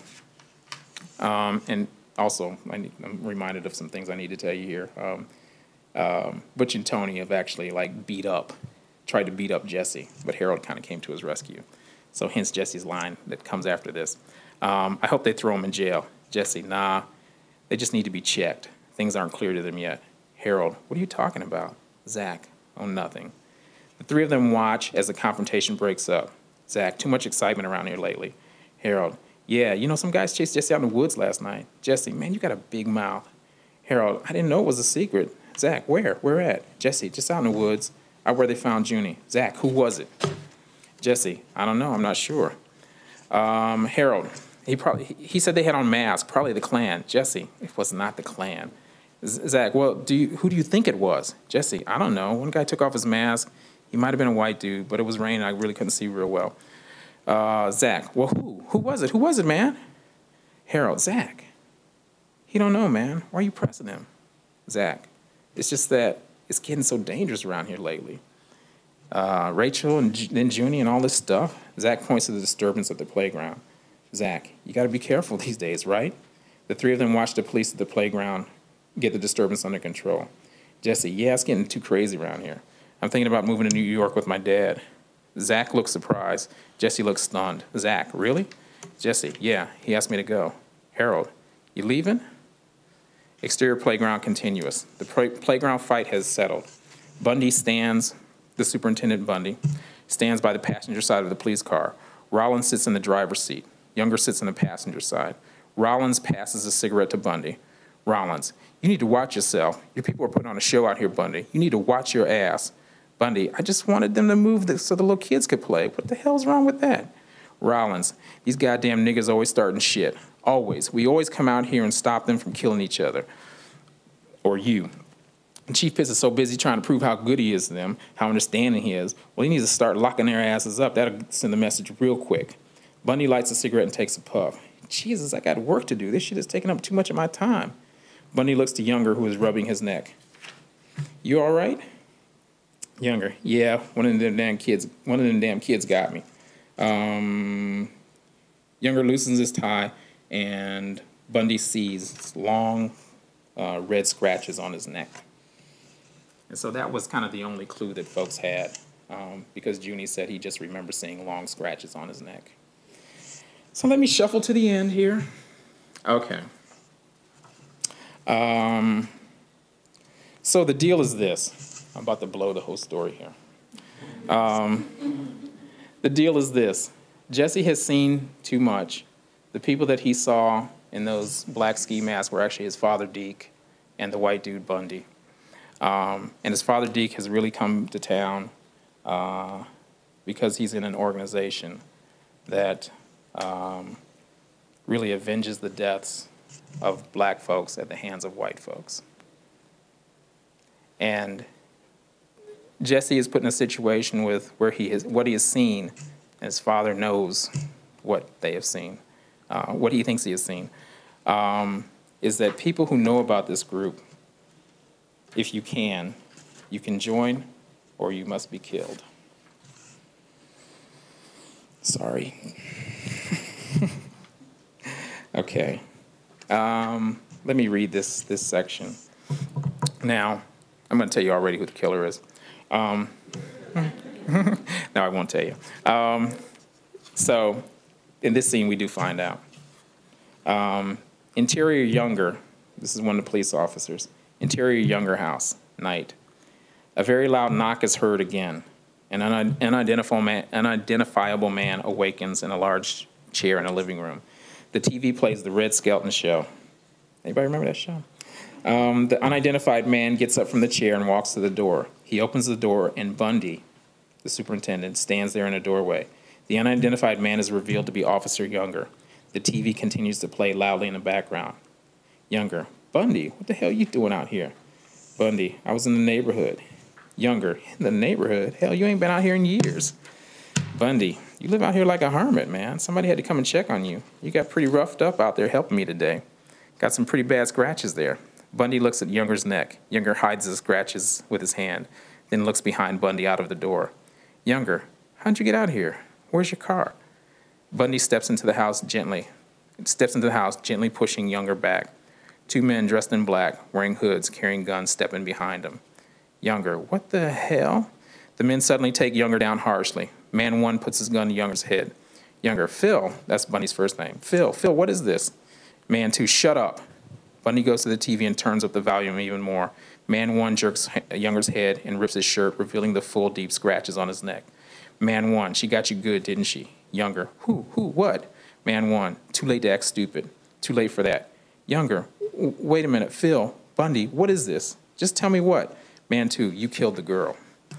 B: Um, and also, I need, I'm reminded of some things I need to tell you here. Um, um, Butch and Tony have actually, like, beat up, tried to beat up Jesse, but Harold kind of came to his rescue. So hence Jesse's line that comes after this. Um, I hope they throw him in jail. Jesse, nah, they just need to be checked. Things aren't clear to them yet. Harold, what are you talking about? Zach, oh, nothing. The three of them watch as the confrontation breaks up. Zach, too much excitement around here lately. Harold, yeah, you know, some guys chased Jesse out in the woods last night. Jesse, man, you got a big mouth. Harold, I didn't know it was a secret. Zach, where? Where at? Jesse, just out in the woods, out where they found Junie. Zach, who was it? Jesse, I don't know, I'm not sure. Um, Harold, he probably he said they had on masks, probably the Klan. Jesse, it was not the Klan. Zach, well, do you, who do you think it was? Jesse, I don't know. One guy took off his mask. He might have been a white dude, but it was raining. I really couldn't see real well. Uh, Zach, well, who? Who was it? Who was it, man? Harold, Zach. He don't know, man. Why are you pressing him? Zach, it's just that it's getting so dangerous around here lately. Uh, Rachel and then Junie and all this stuff. Zach points to the disturbance at the playground. Zach, you got to be careful these days, right? The three of them watch the police at the playground get the disturbance under control. Jesse, yeah, it's getting too crazy around here. I'm thinking about moving to New York with my dad. Zach looks surprised. Jesse looks stunned. Zach, really? Jesse, yeah, he asked me to go. Harold, you leaving? Exterior playground continuous. The play- playground fight has settled. Bundy stands, the superintendent Bundy, stands by the passenger side of the police car. Rollins sits in the driver's seat. Younger sits on the passenger side. Rollins passes a cigarette to Bundy. Rollins, you need to watch yourself. Your people are putting on a show out here, Bundy. You need to watch your ass. Bundy, I just wanted them to move this so the little kids could play. What the hell's wrong with that? Rollins, these goddamn niggas always starting shit. Always. We always come out here and stop them from killing each other. Or you. And Chief Pitts is so busy trying to prove how good he is to them, how understanding he is. Well, he needs to start locking their asses up. That'll send the message real quick. Bundy lights a cigarette and takes a puff. Jesus, I got work to do. This shit is taking up too much of my time. Bundy looks to Younger, who is rubbing his neck. You all right? Younger, yeah, one of them damn kids, one of them damn kids got me. Um, Younger loosens his tie, and Bundy sees long uh, red scratches on his neck. And so that was kind of the only clue that folks had, um, because Junie said he just remembers seeing long scratches on his neck. So let me shuffle to the end here. Okay. Um, so the deal is this. I'm about to blow the whole story here. Um, the deal is this. Jesse has seen too much. The people that he saw in those black ski masks were actually his father, Deke, and the white dude, Bundy. Um, and his father, Deke, has really come to town uh, because he's in an organization that um, really avenges the deaths of black folks at the hands of white folks. And Jesse is put in a situation with where he has what he has seen, and his father knows what they have seen, uh, what he thinks he has seen, um, is that people who know about this group, if you can, you can join or you must be killed. Sorry. Okay. Um, let me read this this section. Now, I'm going to tell you already who the killer is. Um, no, I won't tell you. Um, so, in this scene, we do find out. Um, interior Younger, this is one of the police officers. Interior Younger house, night. A very loud knock is heard again. An unidentifiable man, unidentifiable man awakens in a large chair in a living room. The T V plays the Red Skelton Show. Anybody remember that show? Um, the unidentified man gets up from the chair and walks to the door. He opens the door, and Bundy, the superintendent, stands there in a doorway. The unidentified man is revealed to be Officer Younger. The T V continues to play loudly in the background. Younger, Bundy, what the hell are you doing out here? Bundy, I was in the neighborhood. Younger, in the neighborhood? Hell, you ain't been out here in years. Bundy, you live out here like a hermit, man. Somebody had to come and check on you. You got pretty roughed up out there helping me today. Got some pretty bad scratches there. Bundy looks at Younger's neck. Younger hides his scratches with his hand, then looks behind Bundy out of the door. Younger, how'd you get out here? Where's your car? Bundy steps into the house gently, steps into the house, gently pushing Younger back. Two men dressed in black, wearing hoods, carrying guns, stepping behind him. Younger, what the hell? The men suddenly take Younger down harshly. Man one puts his gun to Younger's head. Younger, Phil, that's Bundy's first name. Phil, Phil, what is this? Man two, shut up. Bundy goes to the T V and turns up the volume even more. Man one jerks Younger's head and rips his shirt, revealing the full, deep scratches on his neck. Man one, she got you good, didn't she? Younger, who, who, what? Man one, too late to act stupid. Too late for that. Younger, wait a minute, Phil, Bundy, what is this? Just tell me what. Man two, you killed the girl.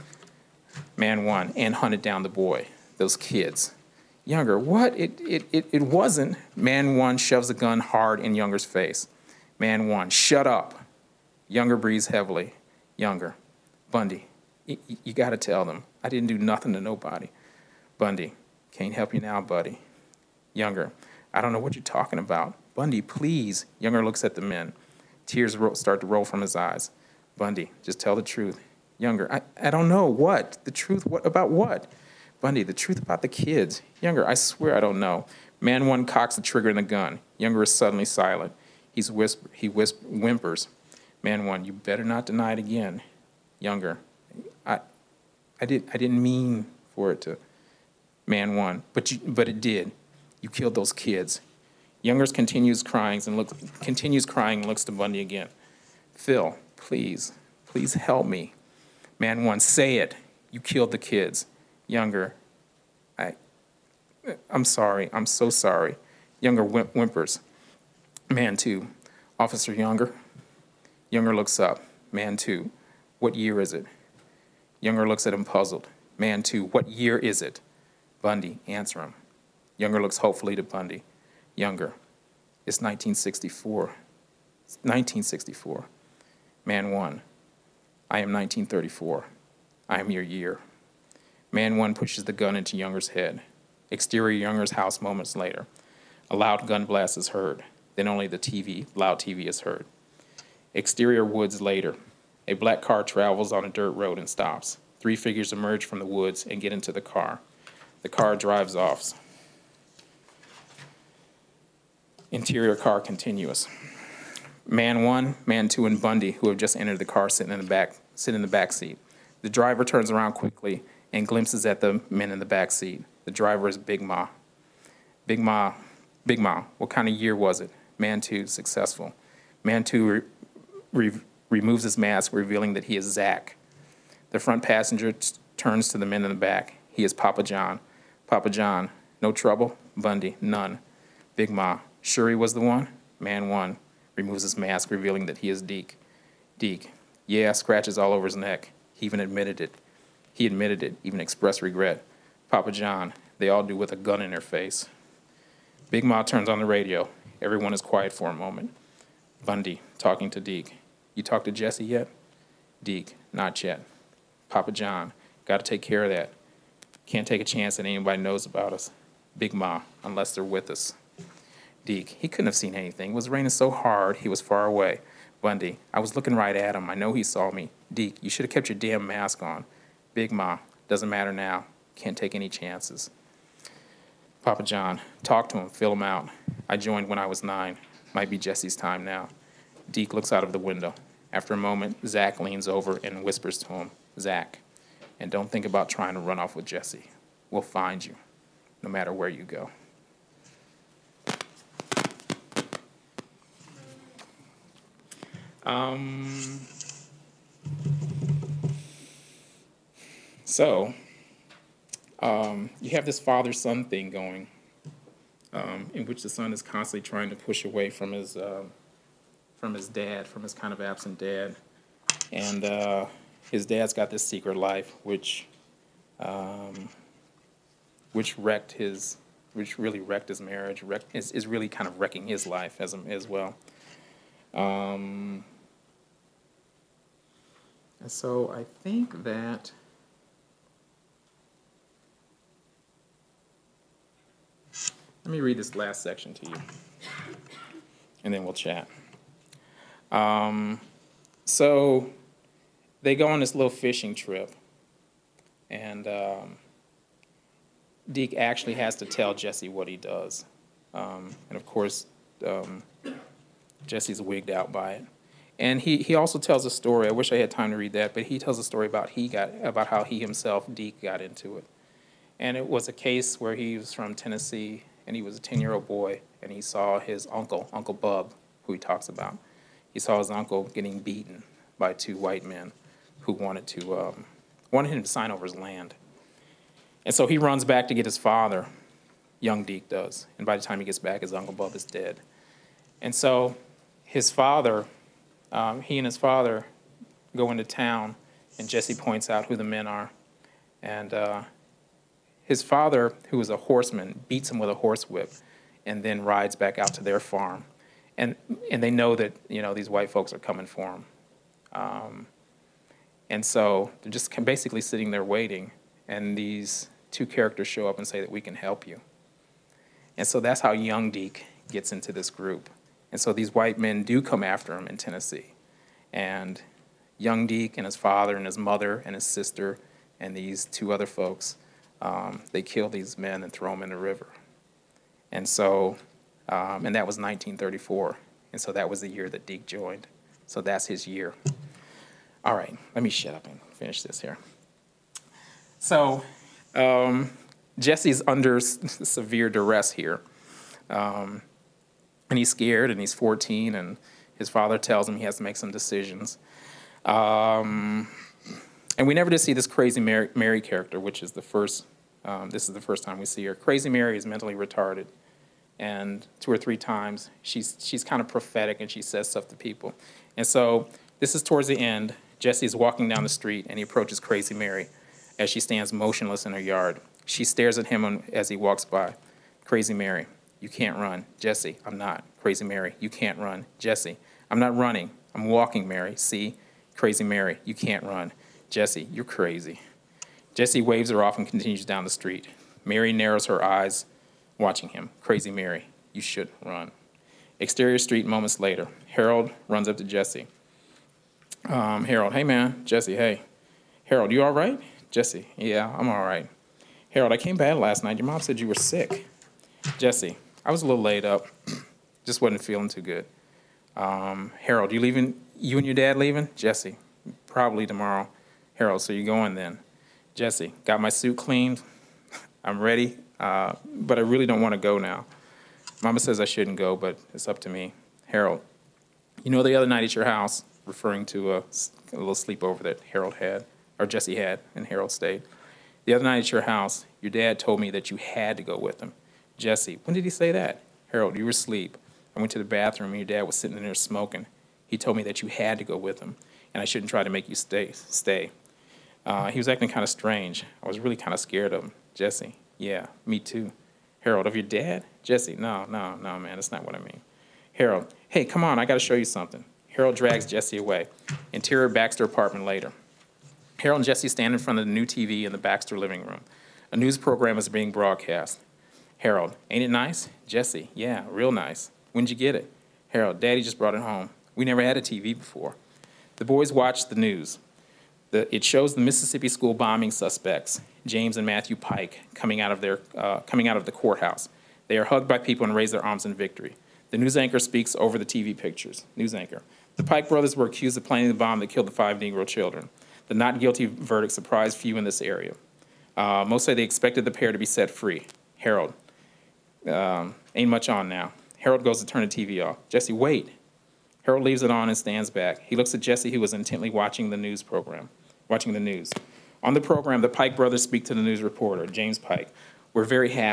B: Man one, and hunted down the boy, those kids. Younger, what? It, it, it, it wasn't. Man one shoves a gun hard in Younger's face. Man one, shut up. Younger breathes heavily. Younger, Bundy, y- y- you got to tell them. I didn't do nothing to nobody. Bundy, can't help you now, buddy. Younger, I don't know what you're talking about. Bundy, please. Younger looks at the men. Tears ro- start to roll from his eyes. Bundy, just tell the truth. Younger, I, I don't know. What? The truth? What about what? Bundy, the truth about the kids. Younger, I swear I don't know. Man one cocks the trigger in the gun. Younger is suddenly silent. He's whisper, he whisper, whimpers. Man one, you better not deny it again. Younger, I, I, did, I didn't mean for it to. Man one, but, you, but it did. You killed those kids. Youngers continues crying and looks, continues crying and looks to Bundy again. Phil, please, please help me. Man one, say it. You killed the kids. Younger, I, I'm sorry. I'm so sorry. Younger whim- whimpers. Man two, Officer Younger. Younger looks up. Man two, what year is it? Younger looks at him puzzled. Man two, what year is it? Bundy, answer him. Younger looks hopefully to Bundy. Younger, it's nineteen sixty-four. It's nineteen sixty-four. Man one, I am nineteen thirty-four. I am your year. Man one pushes the gun into Younger's head. Exterior Younger's house moments later. A loud gun blast is heard. Then only the T V, loud T V is heard. Exterior woods later. A black car travels on a dirt road and stops. Three figures emerge from the woods and get into the car. The car drives off. Interior car continuous. Man one, man two, and Bundy, who have just entered the car, sitting in the back, sit in the back seat. The driver turns around quickly and glimpses at the men in the back seat. The driver is Big Ma. Big Ma, Big Ma, what kind of year was it? Man two, successful. Man two re- re- removes his mask, revealing that he is Zach. The front passenger t- turns to the men in the back. He is Papa John. Papa John, no trouble? Bundy, none. Big Ma, sure he was the one? Man one removes his mask, revealing that he is Deke. Deke, yeah, scratches all over his neck. He even admitted it. He admitted it, even expressed regret. Papa John, they all do with a gun in their face. Big Ma turns on the radio. Everyone is quiet for a moment. Bundy, talking to Deke. You talked to Jesse yet? Deke, not yet. Papa John, got to take care of that. Can't take a chance that anybody knows about us. Big Ma, unless they're with us. Deke, he couldn't have seen anything. It was raining so hard, he was far away. Bundy, I was looking right at him. I know he saw me. Deke, you should have kept your damn mask on. Big Ma, doesn't matter now. Can't take any chances. Papa John, talk to him, fill him out. I joined when I was nine. Might be Jesse's time now. Deke looks out of the window. After a moment, Zach leans over and whispers to him, Zach, and don't think about trying to run off with Jesse. We'll find you, no matter where you go. Um, so, um, you have this father-son thing going. um, in which the son is constantly trying to push away from his uh, from his dad, from his kind of absent dad. And uh, his dad's got this secret life, which um, which wrecked his, which really wrecked his marriage, wrecked, is, is really kind of wrecking his life as, as well. Um, and so I think that let me read this last section to you, and then we'll chat. Um, so they go on this little fishing trip, and um, Deke actually has to tell Jesse what he does. Um, and of course, um, Jesse's wigged out by it. And he, he also tells a story. I wish I had time to read that, but he tells a story about he got about how he himself, Deke, got into it. And it was a case where he was from Tennessee, and he was a ten-year-old boy, and he saw his uncle, Uncle Bub, who he talks about. He saw his uncle getting beaten by two white men who wanted to um, wanted him to sign over his land. And so he runs back to get his father, young Deke does. And by the time he gets back, his Uncle Bub is dead. And so his father, um, he and his father go into town, and Jesse points out who the men are. And uh, his father, who is a horseman, beats him with a horsewhip and then rides back out to their farm. And and they know that, you know, these white folks are coming for him. Um, and so they're just basically sitting there waiting, and these two characters show up and say that we can help you. And so that's how young Deke gets into this group. And so these white men do come after him in Tennessee. And young Deke and his father and his mother and his sister and these two other folks, um, they kill these men and throw them in the river. And so, um, and that was nineteen thirty-four. And so that was the year that Deke joined. So that's his year. All right, let me shut up and finish this here. So um, Jesse's under s- severe duress here. Um, and he's scared, and he's fourteen, and his father tells him he has to make some decisions. Um, and we never did see this Crazy Mary, Mary character, which is the first, um, this is the first time we see her. Crazy Mary is mentally retarded. And two or three times, she's she's kind of prophetic, and she says stuff to people. And so this is towards the end. Jesse's walking down the street, and he approaches Crazy Mary as she stands motionless in her yard. She stares at him as he walks by. Crazy Mary, you can't run. Jesse, I'm not. Crazy Mary, you can't run. Jesse, I'm not running. I'm walking, Mary. See? Crazy Mary, you can't run. Jesse, you're crazy. Jesse waves her off and continues down the street. Mary narrows her eyes, watching him. Crazy Mary, you should run. Exterior street moments later. Harold runs up to Jesse. Um, Harold, hey man. Jesse, hey. Harold, you all right? Jesse, yeah, I'm all right. Harold, I came bad last night. Your mom said you were sick. Jesse, I was a little laid up. Just wasn't feeling too good. Um, Harold, you leaving? You and your dad leaving? Jesse, probably tomorrow. Harold, so you going then? Jesse, got my suit cleaned. I'm ready, uh, but I really don't want to go now. Mama says I shouldn't go, but it's up to me. Harold, you know the other night at your house, referring to a, a little sleepover that Harold had, or Jesse had, and Harold stayed. The other night at your house, your dad told me that you had to go with him. Jesse, when did he say that? Harold, you were asleep. I went to the bathroom, and your dad was sitting in there smoking. He told me that you had to go with him, and I shouldn't try to make you stay. Stay. Uh, he was acting kind of strange. I was really kind of scared of him. Jesse, yeah, me too. Harold, of your dad? Jesse, no, no, no, man, that's not what I mean. Harold, hey, come on, I got to show you something. Harold drags Jesse away. Interior Baxter apartment later. Harold and Jesse stand in front of the new T V in the Baxter living room. A news program is being broadcast. Harold, ain't it nice? Jesse, yeah, real nice. When'd you get it? Harold, Daddy just brought it home. We never had a T V before. The boys watch the news. The, it shows the Mississippi school bombing suspects, James and Matthew Pike, coming out of their uh, coming out of the courthouse. They are hugged by people and raise their arms in victory. The news anchor speaks over the T V pictures. News anchor. The Pike brothers were accused of planning the bomb that killed the five Negro children. The not guilty verdict surprised few in this area. Uh, most say they expected the pair to be set free. Harold. Um, ain't much on now. Harold goes to turn the T V off. Jesse, wait. Harold leaves it on and stands back. He looks at Jesse, who was intently watching the news program, watching the news. On the program, the Pike brothers speak to the news reporter, James Pike. We're very happy.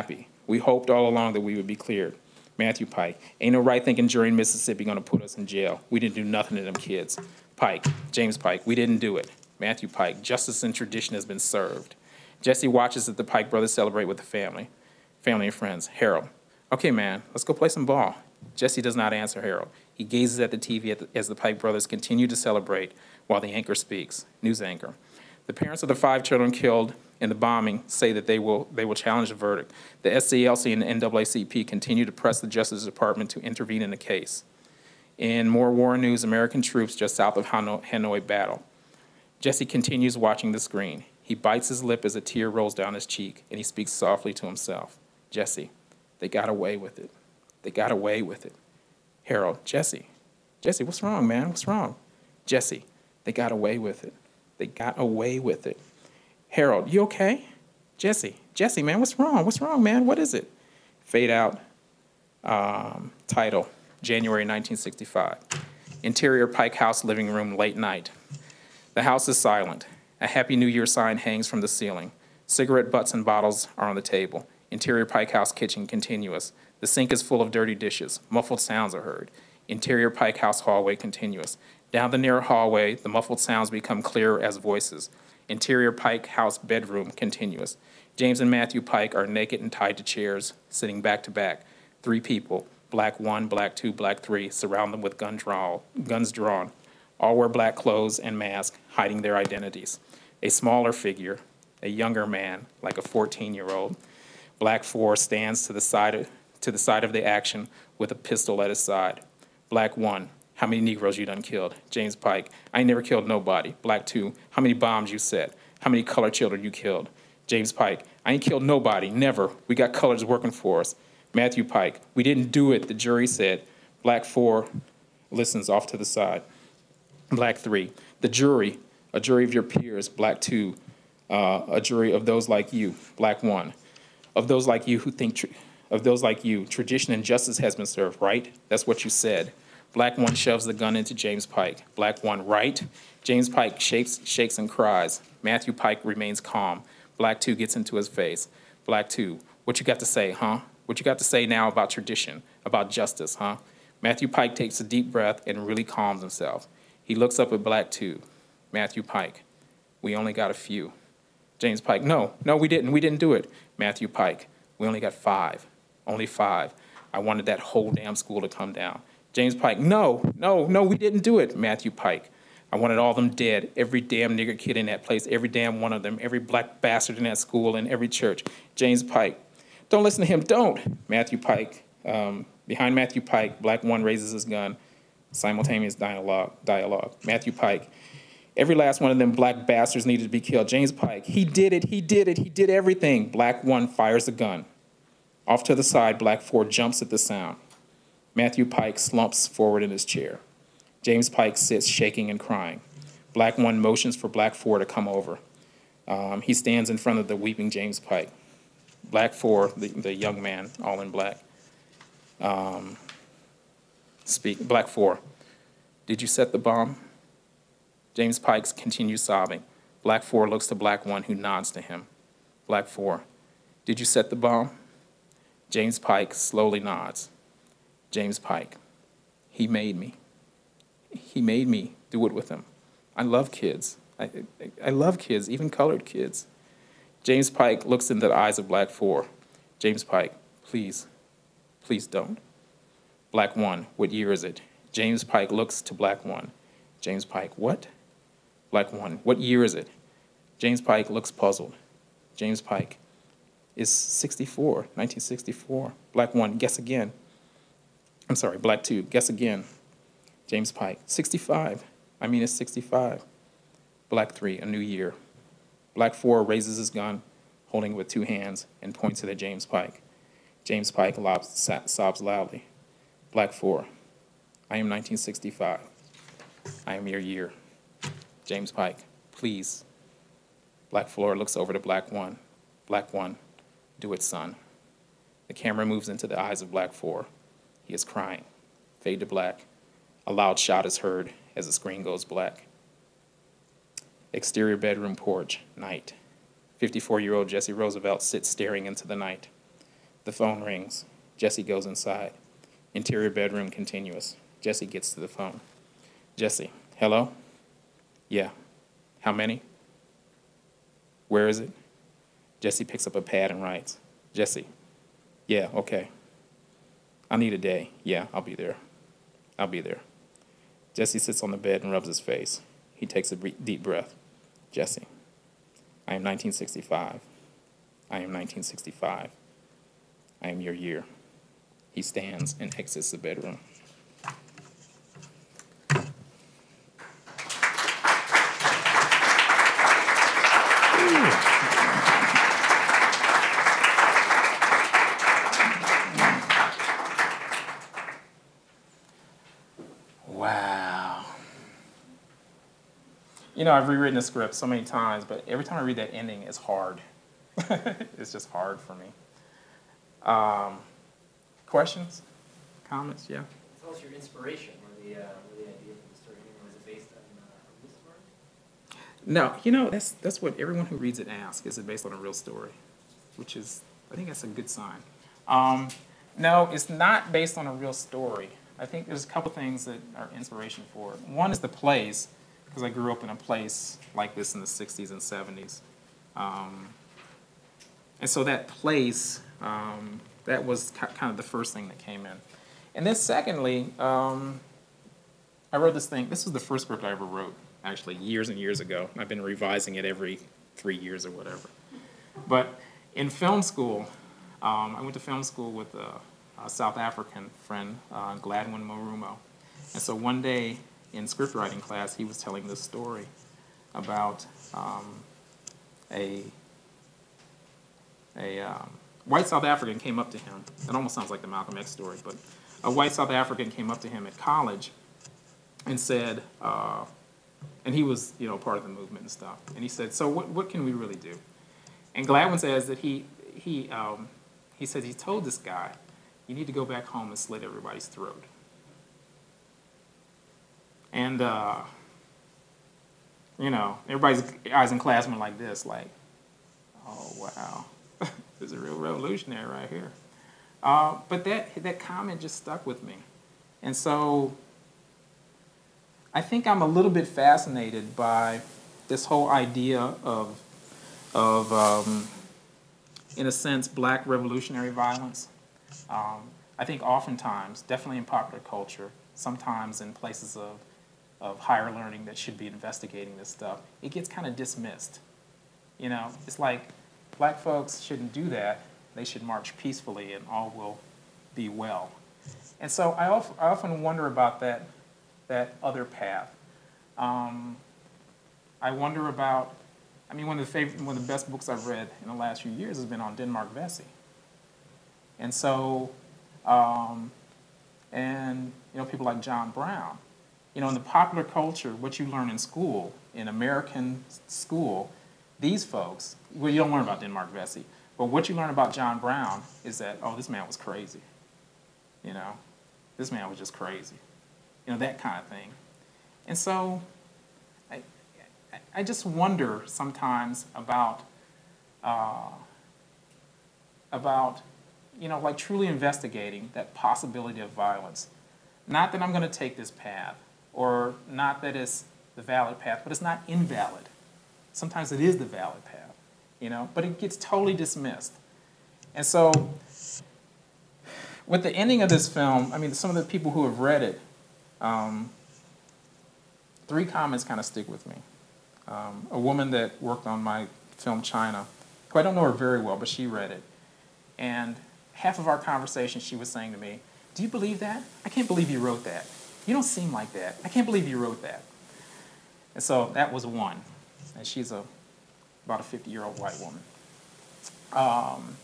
B: We hoped all along that we would be cleared. Matthew Pike, ain't no right-thinking jury in Mississippi gonna put us in jail. We didn't do nothing to them kids. Pike, James Pike, we didn't do it. Matthew Pike, justice and tradition has been served. Jesse watches as the Pike brothers celebrate with the family, family and friends. Harold, okay, man, let's go play some ball. Jesse does not answer Harold. He gazes at the T V at the, as the Pike brothers continue to celebrate while the anchor speaks, news anchor. The parents of the five children killed in the bombing say that they will they will challenge the verdict. The S C L C and the N double A C P continue to press the Justice Department to intervene in the case. In more war news, American troops just south of Hanoi, Hanoi battle. Jesse continues watching the screen. He bites his lip as a tear rolls down his cheek, and he speaks softly to himself. Jesse, they got away with it. They got away with it. Harold, Jesse, Jesse, what's wrong, man? What's wrong? Jesse, they got away with it. They got away with it. Harold, you okay? Jesse, Jesse, man, what's wrong? What's wrong, man? What is it? Fade out. Um, title, January nineteen sixty-five. Interior Pike House living room, late night. The house is silent. A Happy New Year sign hangs from the ceiling. Cigarette butts and bottles are on the table. Interior Pike House kitchen continuous. The sink is full of dirty dishes. Muffled sounds are heard. Interior Pike House hallway continuous. Down the narrow hallway, the muffled sounds become clearer as voices. Interior Pike House bedroom continuous. James and Matthew Pike are naked and tied to chairs, sitting back to back. Three people, black one, black two, black three, surround them with gun draw, guns drawn. All wear black clothes and masks, hiding their identities. A smaller figure, a younger man, like a fourteen-year-old. Black four stands to the side of, to the side of the action with a pistol at his side. Black one, how many Negroes you done killed? James Pike, I ain't never killed nobody. Black two, how many bombs you set? How many colored children you killed? James Pike, I ain't killed nobody, never. We got colors working for us. Matthew Pike, we didn't do it, the jury said. Black four listens off to the side. Black three, the jury, a jury of your peers. Black two, uh, a jury of those like you. Black one, of those like you who think, tr- of those like you, tradition and justice has been served, right? That's what you said. Black one shoves the gun into James Pike. Black one, right? James Pike shakes, shakes and cries. Matthew Pike remains calm. Black two gets into his face. Black two, what you got to say, huh? What you got to say now about tradition, about justice, huh? Matthew Pike takes a deep breath and really calms himself. He looks up at Black two. Matthew Pike, we only got a few. James Pike, no, no, we didn't. We didn't do it. Matthew Pike, we only got five. Only five. I wanted that whole damn school to come down. James Pike, no, no, no, we didn't do it. Matthew Pike, I wanted all of them dead. Every damn nigger kid in that place, every damn one of them, every black bastard in that school and every church. James Pike, don't listen to him, don't. Matthew Pike, um, behind Matthew Pike, Black one raises his gun. Simultaneous dialogue, dialogue. Matthew Pike, every last one of them black bastards needed to be killed. James Pike, he did it, he did it, he did everything. Black one fires the gun. Off to the side, Black four jumps at the sound. Matthew Pike slumps forward in his chair. James Pike sits shaking and crying. Black one motions for Black four to come over. Um, he stands in front of the weeping James Pike. Black four, the, the young man, all in black, um, speak. Black four, did you set the bomb? James Pike continues sobbing. Black four looks to Black one, who nods to him. Black four, did you set the bomb? James Pike slowly nods. James Pike, he made me. He made me do it with him. I love kids. I, I, I love kids, even colored kids. James Pike looks into the eyes of Black four. James Pike, please, please don't. Black one, what year is it? James Pike looks to Black one. James Pike, what? Black one, what year is it? James Pike looks puzzled. James Pike, is sixty-four, nineteen sixty-four. Black one, guess again. I'm sorry, Black two, guess again. James Pike, sixty-five. I mean, it's sixty-five. Black three, a new year. Black four raises his gun, holding it with two hands, and points it at James Pike. James Pike lobs, sobs loudly. Black four, I am nineteen sixty-five. I am your year. James Pike, please. Black four looks over to Black one. Black one, do it, son. The camera moves into the eyes of Black four. He is crying. Fade to black. A loud shot is heard as the screen goes black. Exterior bedroom porch, night. fifty-four-year-old Jesse Roosevelt sits staring into the night. The phone rings. Jesse goes inside. Interior bedroom continuous. Jesse gets to the phone. Jesse, hello? Yeah. How many? Where is it? Jesse picks up a pad and writes. Jesse, yeah, okay. I need a day. Yeah, I'll be there. I'll be there. Jesse sits on the bed and rubs his face. He takes a deep breath. Jesse, I am nineteen sixty-five. I am nineteen sixty-five. I am your year. He stands and exits the bedroom. Wow. You know, I've rewritten the script so many times, but every time I read that ending, it's hard. It's just hard for me. Um, questions? Comments? Yeah?
C: Tell us your inspiration or the, uh, or the idea for the story. Was it based on uh, a real story?
B: No, you know, that's, that's what everyone who reads it asks. Is it based on a real story? Which is, I think that's a good sign. Um, no, it's not based on a real story. I think there's a couple things that are inspiration for it. One is the place, because I grew up in a place like this in the sixties and seventies. Um, and so that place, um, that was kind of the first thing that came in. And then secondly, um, I wrote this thing. This was the first script I ever wrote, actually, years and years ago. I've been revising it every three years or whatever. But in film school, um, I went to film school with a, a South African friend, uh, Gladwin Marumo. And so one day in script writing class, he was telling this story about um, a, a um, white South African came up to him. It almost sounds like the Malcolm X story, but a white South African came up to him at college and said, uh, and he was, you know, part of the movement and stuff. And he said, so what, what can we really do? And Gladwin says that he, he, um, he says he told this guy, you need to go back home and slit everybody's throat. And, uh, you know, everybody's eyes in class went like this, like, oh, wow, this is a real revolutionary right here. Uh, but that, that comment just stuck with me. And so I think I'm a little bit fascinated by this whole idea of, of um, in a sense, black revolutionary violence. Um, I think oftentimes, definitely in popular culture, sometimes in places of, of higher learning that should be investigating this stuff, it gets kind of dismissed. You know, it's like black folks shouldn't do that. They should march peacefully and all will be well. And so I, of, I often wonder about that, that other path. Um, I wonder about, I mean, one of the favorite, one of the best books I've read in the last few years has been on Denmark Vesey. And so, um, and you know, people like John Brown. You know, in the popular culture, what you learn in school, in American school, these folks, well, you don't learn about Denmark Vesey, but what you learn about John Brown is that, oh, this man was crazy. You know, this man was just crazy. You know, that kind of thing. And so I, I just wonder sometimes about, uh, about, you know, like truly investigating that possibility of violence. Not that I'm going to take this path, or not that it's the valid path, but it's not invalid. Sometimes it is the valid path, you know, but it gets totally dismissed. And so with the ending of this film, I mean, some of the people who have read it, um, three comments kind of stick with me. Um, a woman that worked on my film China, who I don't know her very well, but she read it. And half of our conversation she was saying to me, do you believe that? I can't believe you wrote that. You don't seem like that. I can't believe you wrote that. And so that was one. And she's a, about a fifty-year-old white woman. Um,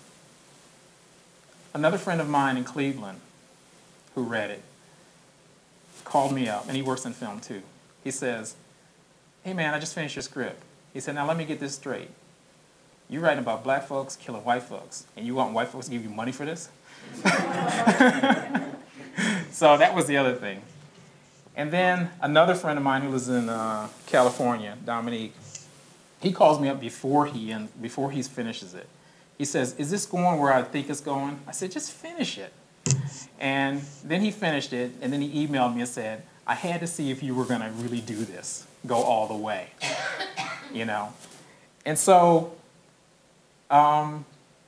B: another friend of mine in Cleveland who read it called me up, and he works in film too. He says, hey man, I just finished your script. He said, now let me get this straight. You're writing about black folks killing white folks, and you want white folks to give you money for this? So that was the other thing. And then another friend of mine who lives in uh, California, Dominique, he calls me up before he ends, before he finishes it. He says, is this going where I think it's going? I said, just finish it. And then he finished it, and then he emailed me and said, I had to see if you were going to really do this, go all the way, you know. And so um,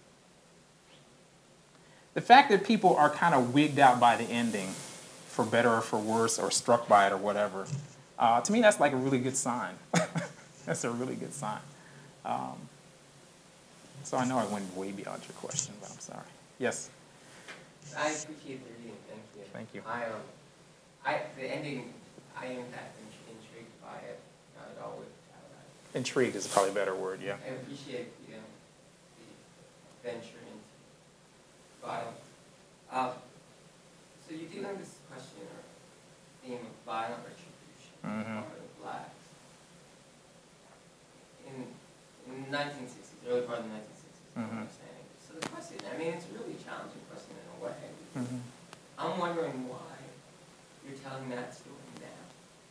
B: the fact that people are kind of wigged out by the ending, for better or for worse, or struck by it or whatever, uh, to me that's like a really good sign. That's a really good sign. Um, so I know I went way beyond your question, but I'm sorry. Yes?
C: I appreciate the reading, thank you.
B: Thank you.
C: I, um, I, the ending, I am kind of intri- intrigued by it, not at all with Twilight.
B: Intrigued is probably a better word, yeah.
C: I appreciate, you know, the venture into violence. Um, so you're dealing with this question or theme of violent retribution
B: Mhm.
C: on the blacks. In, in the nineteen sixties, early part of the nineteen sixties, is what
B: Mhm.
C: I'm saying. So the question, I mean, it's a really challenging question in a way.
B: Mhm.
C: I'm wondering why you're telling that story now.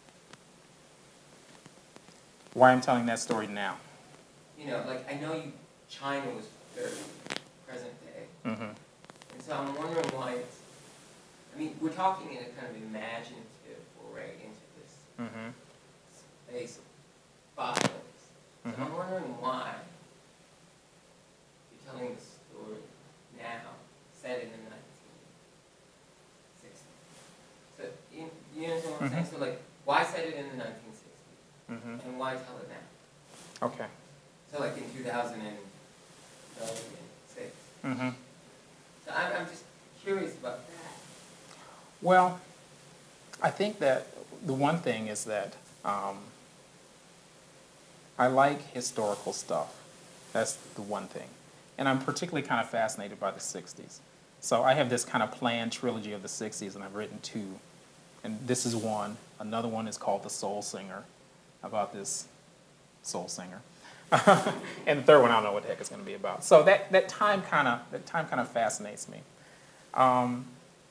B: Why I'm telling that story now.
C: You know, like, I know you, China was very present day.
B: Mm-hmm.
C: And so I'm wondering why it's, I mean, we're talking in a kind of imaginative foray into this
B: Mm-hmm.
C: space of violence. So
B: Mhm.
C: I'm wondering why you're telling the story now, set in the nineteen sixties. So, you, you understand what I'm saying?
B: Mhm.
C: So like, why set it in the nineteen sixties?
B: Mm-hmm.
C: And why tell it now?
B: Okay.
C: So like in two thousand six.
B: Mm-hmm.
C: So I'm, I'm just curious about that.
B: Well, I think that the one thing is that um, I like historical stuff. That's the one thing. And I'm particularly kind of fascinated by the sixties. So I have this kind of planned trilogy of the sixties, and I've written two. And this is one. Another one is called The Soul Singer, about this soul singer. And the third one, I don't know what the heck it's going to be about. So that, that time kind of that time kind of fascinates me. Um,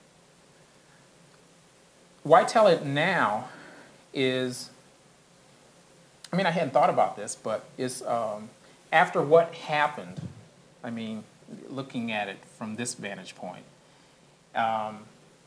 B: why tell it now is, I mean, I hadn't thought about this, but is um, after what happened, I mean, looking at it from this vantage point, um,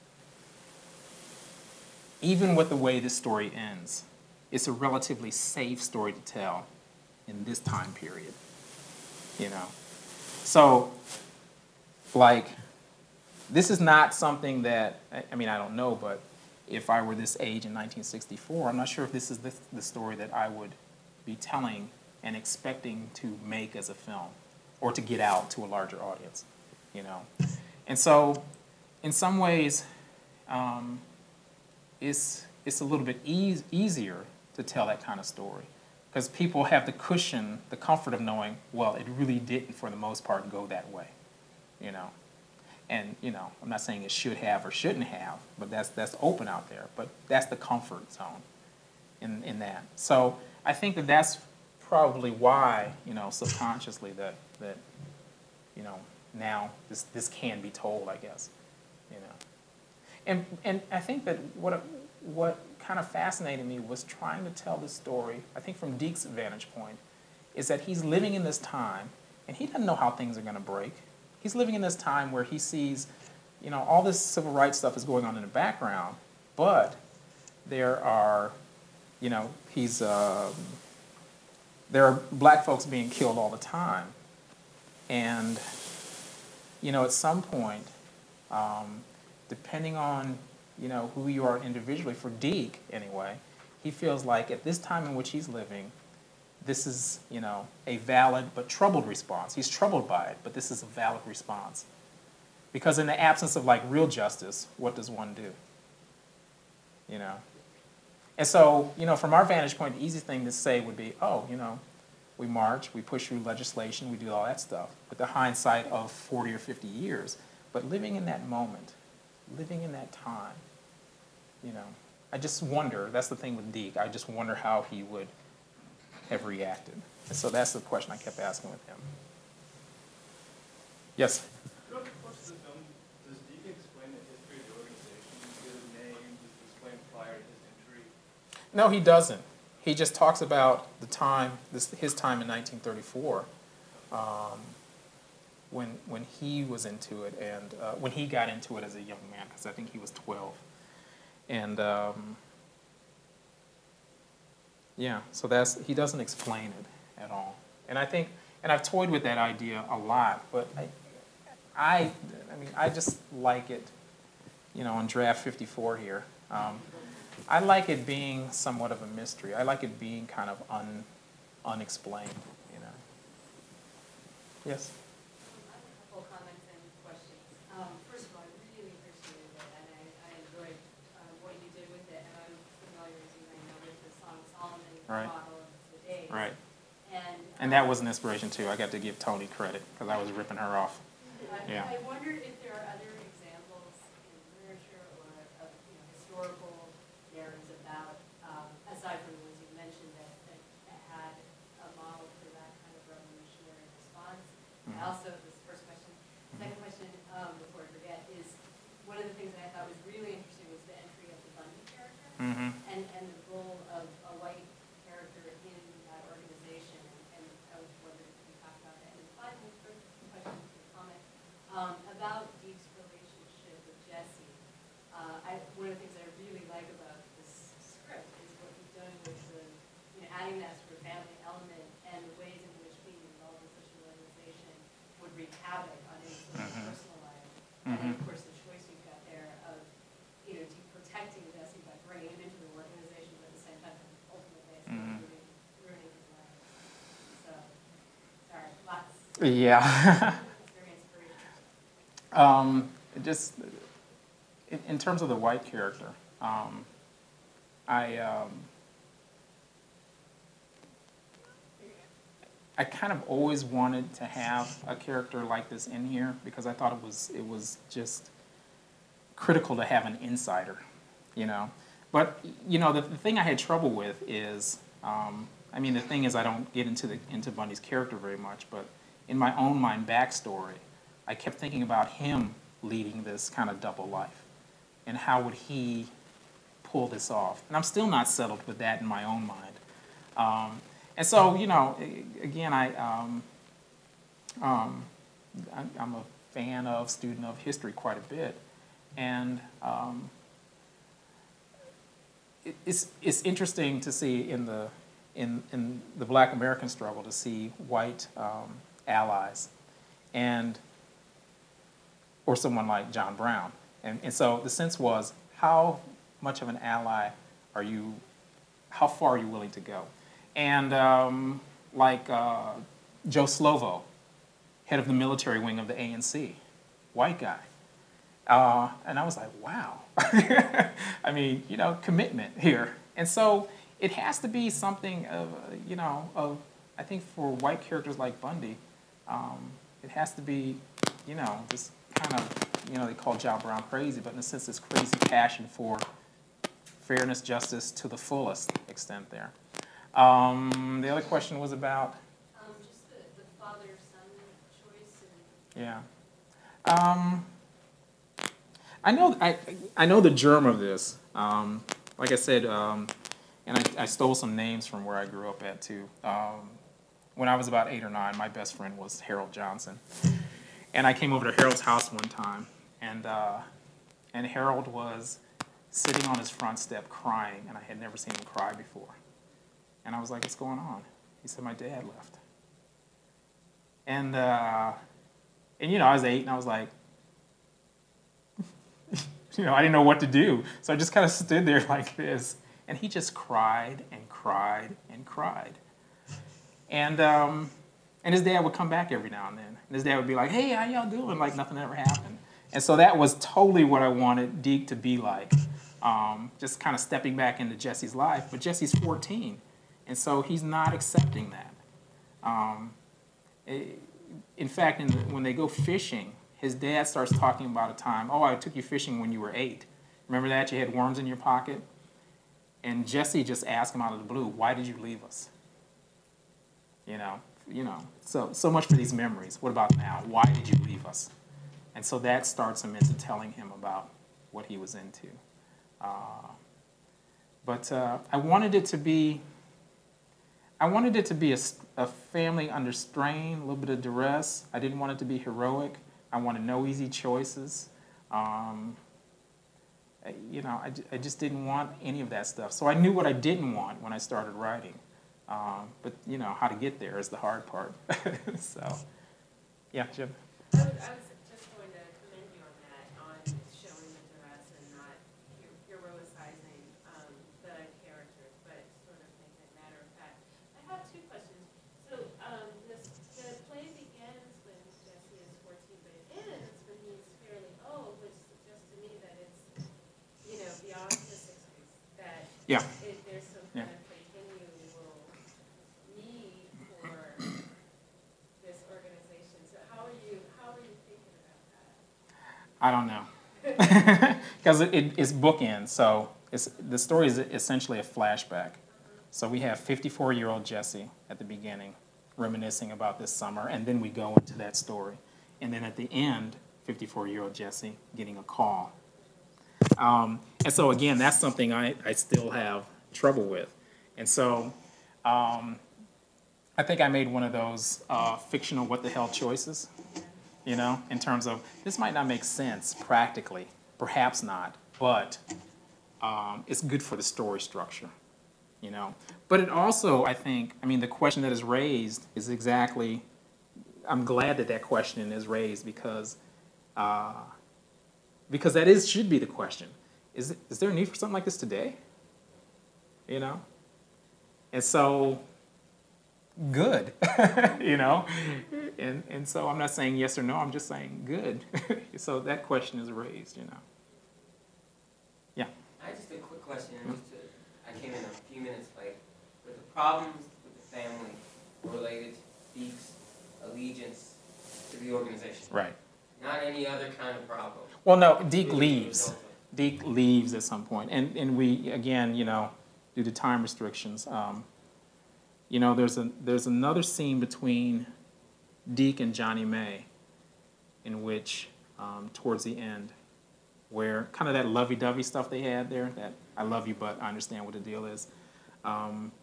B: even with the way this story ends, it's a relatively safe story to tell in this time period, you know. So, like, this is not something that, I, I mean, I don't know, but if I were this age in nineteen sixty-four, I'm not sure if this is the, the story that I would be telling and expecting to make as a film or to get out to a larger audience, you know. And so, in some ways, um, it's, it's a little bit eas easier to tell that kind of story because people have the cushion, the comfort of knowing, well, it really didn't, for the most part, go that way, you know. And, you know, I'm not saying it should have or shouldn't have, but that's, that's open out there. But that's the comfort zone in, in that. So I think that that's probably why, you know, subconsciously that, that you know, now this, this can be told, I guess, you know. And, and I think that what, what kind of fascinated me was trying to tell this story, I think from Deke's vantage point, is that he's living in this time, and he doesn't know how things are going to break. He's living in this time where he sees, you know, all this civil rights stuff is going on in the background, but there are, you know, he's, um, there are black folks being killed all the time. And, you know, at some point, um, depending on, you know, who you are individually, for Deke anyway, he feels like at this time in which he's living, this is, you know, a valid but troubled response. He's troubled by it, but this is a valid response. Because in the absence of, like, real justice, what does one do? You know? And so, you know, from our vantage point, the easy thing to say would be, oh, you know, we march, we push through legislation, we do all that stuff, with the hindsight of forty or fifty years. But living in that moment, living in that time, you know, I just wonder, that's the thing with Deke, I just wonder how he would have reacted. And so that's the question I kept asking with him. Yes?
D: Throughout the course of the film, does Deke explain the history of the organization? Does he give his name? Does he explain prior to his entry?
B: No, he doesn't. He just talks about the time, this, his time in nineteen thirty-four. Um, when when he was into it, and uh, when he got into it as a young man, because I think he was twelve, and um, yeah, so that's he doesn't explain it at all, and I think, and I've toyed with that idea a lot, but I, I, I mean, I just like it, you know, on draft fifty-four here. Um, I like it being somewhat of a mystery. I like it being kind of un, unexplained, you know. Yes.
E: I have a couple comments and questions. Um, first of all, I really appreciated it, and I, I enjoyed uh, what you did with it, and I'm familiar, as you may know, with the Song of Solomon
B: Right.
E: model of the days.
B: Right.
E: And,
B: And that
E: um,
B: was an inspiration too. I got to give Tony credit because I was ripping her off.
E: I,
B: Yeah.
E: I wondered if there are other examples in literature or of you know, historical narratives about, um, aside from the ones you mentioned, that, that, that had a model for that kind of revolutionary response.
B: Mhm.
E: And also, this first question. Second question, um, before I forget, is one of the things that I thought was really interesting was the entry of the Bundy character
B: Mm-hmm.
E: and, and the role of a white character in that organization. And I was wondering if you could talk about that. And finally, first question, comment, um, about Deke's relationship with Jesse. Uh, I, one of the things I really like about this script is what you've done with the, you know, adding that sort of family element and the ways in which being involved in such an organization would wreak havoc on any sort of
B: Mhm.
E: personal life. And then,
B: Mhm.
E: of course, the choice you've got there of, you know, Deke protecting Jesse by bringing him into the organization, but at the same time, ultimately, it's
B: Mhm.
E: ruining, ruining his life. So, sorry, lots.
B: Yeah.
E: It's very inspirational.
B: um, it just in, in terms of the white character, um, I um, I kind of always wanted to have a character like this in here because I thought it was it was just critical to have an insider, you know. But you know, the, the thing I had trouble with is, um, I mean, the thing is, I don't get into the into Bundy's character very much, but in my own mind backstory, I kept thinking about him leading this kind of double life, and how would he pull this off? And I'm still not settled with that in my own mind. Um, and so, you know, a- again, I um, um, I- I'm a fan of, student of history quite a bit, and um, it, it's it's interesting to see in the in in the Black American struggle to see white um, allies, and or someone like John Brown, and and so the sense was, how much of an ally are you? How far are you willing to go? And um, like uh, Joe Slovo, head of the military wing of the A N C, white guy. Uh, and I was like, wow. I mean, you know, commitment here. And so it has to be something of, uh, you know, of, I think for white characters like Bundy, um, it has to be, you know, this kind of, you know, they call John Brown crazy, but in a sense, this crazy passion for fairness, justice to the fullest extent there. Um, the other question was about,
E: Um, just the, the father-son choice and
B: yeah. Um, I know I I know the germ of this. Um, like I said, um, and I, I stole some names from where I grew up at too. Um, when I was about eight or nine, my best friend was Harold Johnson, and I came over to Harold's house one time, and uh, and Harold was sitting on his front step crying, and I had never seen him cry before. And I was like, "What's going on?" He said, "My dad left." And uh, and you know, I was eight, and I was like, you know, I didn't know what to do. So I just kind of stood there like this. And he just cried and cried and cried. And um, and his dad would come back every now and then. And his dad would be like, hey, how y'all doing? Like nothing ever happened. And so that was totally what I wanted Deke to be like. Um, just kind of stepping back into Jesse's life. But Jesse's fourteen. And so he's not accepting that. Um, it, in fact, in the, when they go fishing, his dad starts talking about a time, oh, I took you fishing when you were eight. Remember that? You had worms in your pocket? And Jesse just asked him out of the blue, why did you leave us? You know, you know. So so much for these memories. What about now? Why did you leave us? And so that starts him into telling him about what he was into. Uh, but uh, I wanted it to be, I wanted it to be a, a family under strain, a little bit of duress. I didn't want it to be heroic. I wanted no easy choices. Um, I- you know, I, ju- I just didn't want any of that stuff. So I knew what I didn't want when I started writing. Um, but, you know, how to get there is the hard part. So, yeah, Jim?
F: I was, I was just going to commend you on that, on showing the duress and not hero- heroicizing um, the characters, but sort of make it matter of fact. I have two questions. So um, this, the play begins when Jesse is fourteen, but it ends when he's fairly old, which suggests to me that it's, you know, beyond the sixties, that
B: Yeah.
F: it, there's some
B: Yeah.
F: kind of continual need for this organization. So how are you, how are you thinking about that?
B: I don't know. Because it, it, it's bookends, so it's, the story is essentially a flashback. So we have fifty-four-year-old Jesse at the beginning, reminiscing about this summer, and then we go into that story. And then at the end, fifty-four-year-old Jesse getting a call. Um, and so again, that's something I, I still have trouble with. And so um, I think I made one of those uh, fictional what the hell choices, you know, in terms of this might not make sense practically, perhaps not, but um, it's good for the story structure, you know. But it also, I think, I mean, the question that is raised is exactly, I'm glad that that question is raised because uh, because that is should be the question. Is, is there a need for something like this today? You know? And so, good, you know? And, and so I'm not saying yes or no, I'm just saying good. So that question is raised, you know? Yeah.
C: I had just a quick question, and just to, I came in a few minutes late. With the problems with the family related to Deke's allegiance to the organization,
B: Right.
C: not any other kind of problem.
B: Well, no, Deke
C: Really
B: leaves.
C: result of-
B: Deke leaves at some point. And, and we, again, you know, due to time restrictions, um, you know, there's a, there's another scene between Deke and Johnny May in which, um, towards the end, where kind of that lovey-dovey stuff they had there, that I love you, but I understand what the deal is. Um,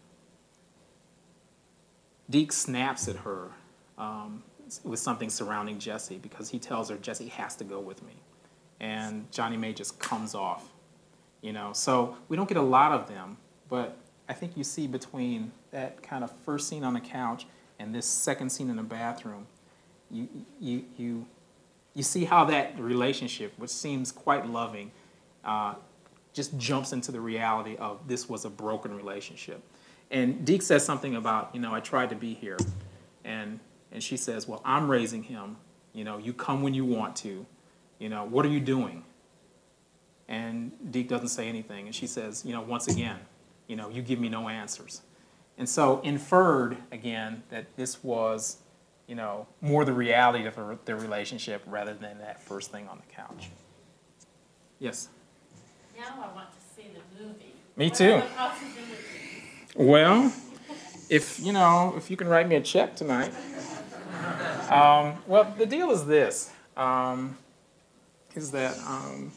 B: Deke snaps at her um, with something surrounding Jesse because he tells her Jesse has to go with me. And Johnny May just comes off, you know. So we don't get a lot of them, but I think you see between that kind of first scene on the couch and this second scene in the bathroom, you, you, you, you see how that relationship, which seems quite loving, uh, just jumps into the reality of this was a broken relationship. And Deke says something about, you know, I tried to be here. And, and she says, well, I'm raising him. You know, you come when you want to. You know, what are you doing? And Deke doesn't say anything. And she says, you know, once again, you know, you give me no answers. And so inferred, again, that this was, you know, more the reality of the relationship rather than that first thing on the couch. Yes?
F: Now I want to see the movie.
B: Me
F: What
B: too.
F: are the possibilities?
B: Well, if, you know, if you can write me a check tonight. Um, well, the deal is this, um, is that, um,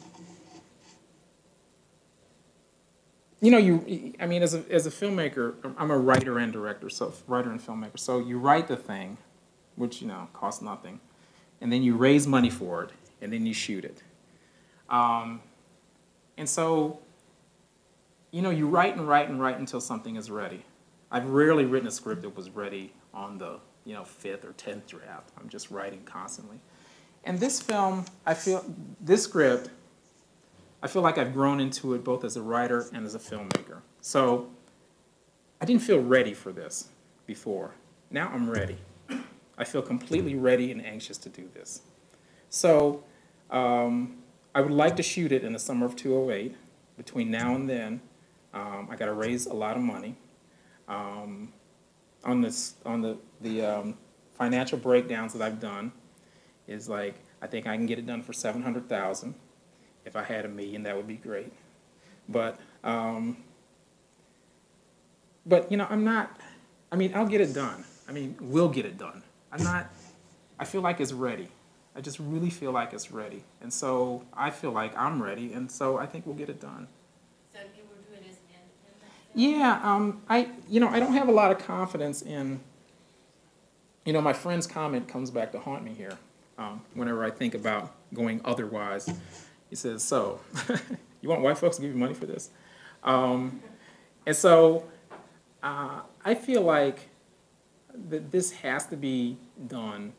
B: you know, you, I mean, as a, as a filmmaker, I'm a writer and director, so writer and filmmaker. So you write the thing, which, you know, costs nothing, and then you raise money for it, and then you shoot it. Um, and so, you know, you write and write and write until something is ready. I've rarely written a script that was ready on the, you know, fifth or tenth draft. I'm just writing constantly. And this film, I feel, this script, I feel like I've grown into it both as a writer and as a filmmaker. So I didn't feel ready for this before. Now I'm ready. I feel completely ready and anxious to do this. So um, I would like to shoot it in the summer of two oh eight. Between now and then, um, I got to raise a lot of money. Um, on this, on the the um, financial breakdowns that I've done, is like I think I can get it done for seven hundred thousand. If I had a million, that would be great. But um, but you know, I'm not. I mean, I'll get it done. I mean, we'll get it done. I'm not. I feel like it's ready. I just really feel like it's ready, and so I feel like I'm ready, and so I think we'll get it done.
F: So you were doing this independent film?
B: Yeah, um, I you know I don't have a lot of confidence in you know, my friend's comment comes back to haunt me here um, whenever I think about going otherwise. He says, so, you want white folks to give you money for this? Um, and so uh, I feel like that this has to be done,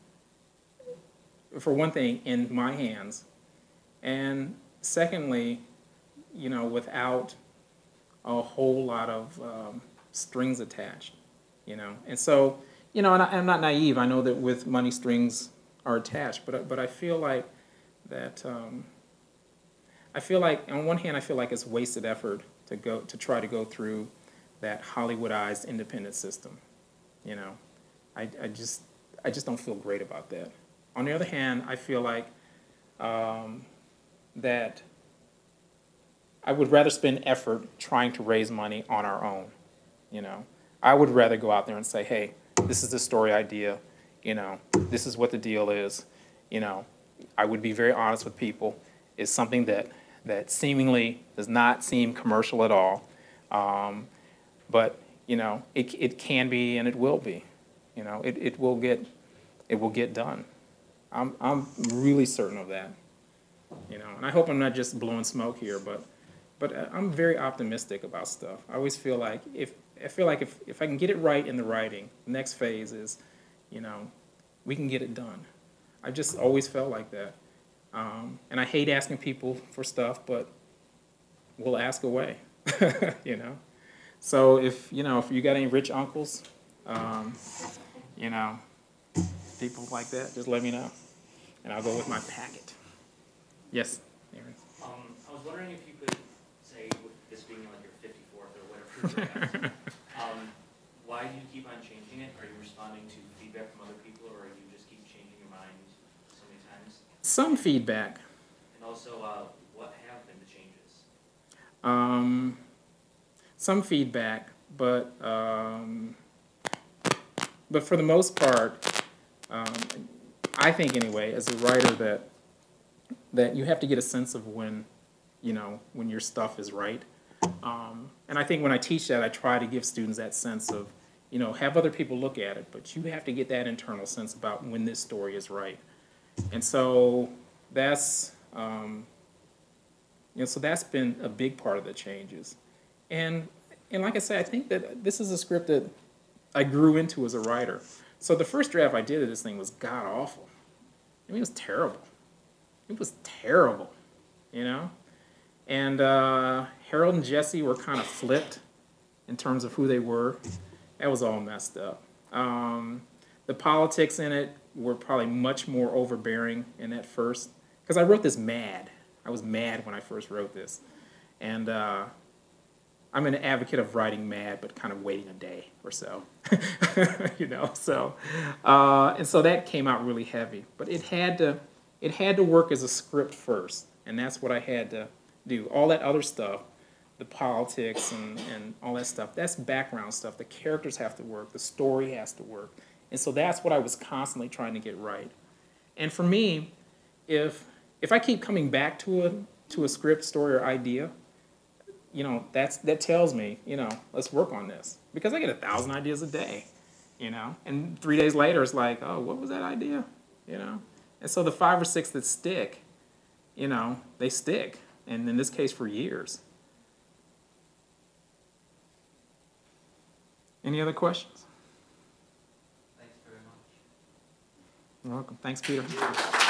B: for one thing, in my hands. And secondly, you know, without a whole lot of um, strings attached, you know. And so, you know, and I, I'm not naive. I know that with money, strings are attached, but but I feel like that. Um, I feel like on one hand, I feel like it's wasted effort to go to try to go through that Hollywoodized independent system. You know, I I just I just don't feel great about that. On the other hand, I feel like um, that I would rather spend effort trying to raise money on our own. You know, I would rather go out there and say, hey, this is the story idea. You know, this is what the deal is. You know, I would be very honest with people. It's something that that seemingly does not seem commercial at all, um, but you know, it it can be and it will be. You know, it it will get it will get done. I'm I'm really certain of that. You know, and I hope I'm not just blowing smoke here, but but I'm very optimistic about stuff. I always feel like if I feel like if if I can get it right in the writing, the next phase is, you know, we can get it done. I've just always felt like that. Um, and I hate asking people for stuff, but we'll ask away, you know. So if, you know, if you got any rich uncles, um, you know, people like that, just let me know. And I'll go with my packet. Yes, Aaron?
G: Um, I was wondering if you could say, with this being like your fifty-fourth or whatever draft, um, why do you keep on changing it? Are you responding to feedback from other people, or you just keep changing your mind so many times?
B: Some feedback.
G: And also, uh, what have been the changes?
B: Um, some feedback, but um, but for the most part, um, I think anyway, as a writer, that that you have to get a sense of when, you know, when your stuff is right. Um, and I think when I teach that, I try to give students that sense of, you know, have other people look at it, but you have to get that internal sense about when this story is right. And so that's, um, you know, so that's been a big part of the changes. And, and like I said, I think that this is a script that I grew into as a writer. So the first draft I did of this thing was god awful. I mean, it was terrible. It was terrible, you know? And uh, Harold and Jesse were kind of flipped in terms of who they were. That was all messed up. Um, the politics in it were probably much more overbearing in that first, because I wrote this mad. I was mad when I first wrote this. And uh, I'm an advocate of writing mad, but kind of waiting a day or so, you know? So, uh, and so that came out really heavy. But it had to, it had to work as a script first, and that's what I had to do. All that other stuff, the politics and, and all that stuff, that's background stuff. The characters have to work. The story has to work. And so that's what I was constantly trying to get right. And for me, if if I keep coming back to a to a script, story, or idea, you know, that's that tells me, you know, let's work on this. Because I get a thousand ideas a day, you know. And three days later, it's like, oh, what was that idea? You know? And so the five or six that stick, you know, they stick. And in this case, for years. Any other questions?
C: Thanks very much.
B: You're welcome. Thanks, Peter.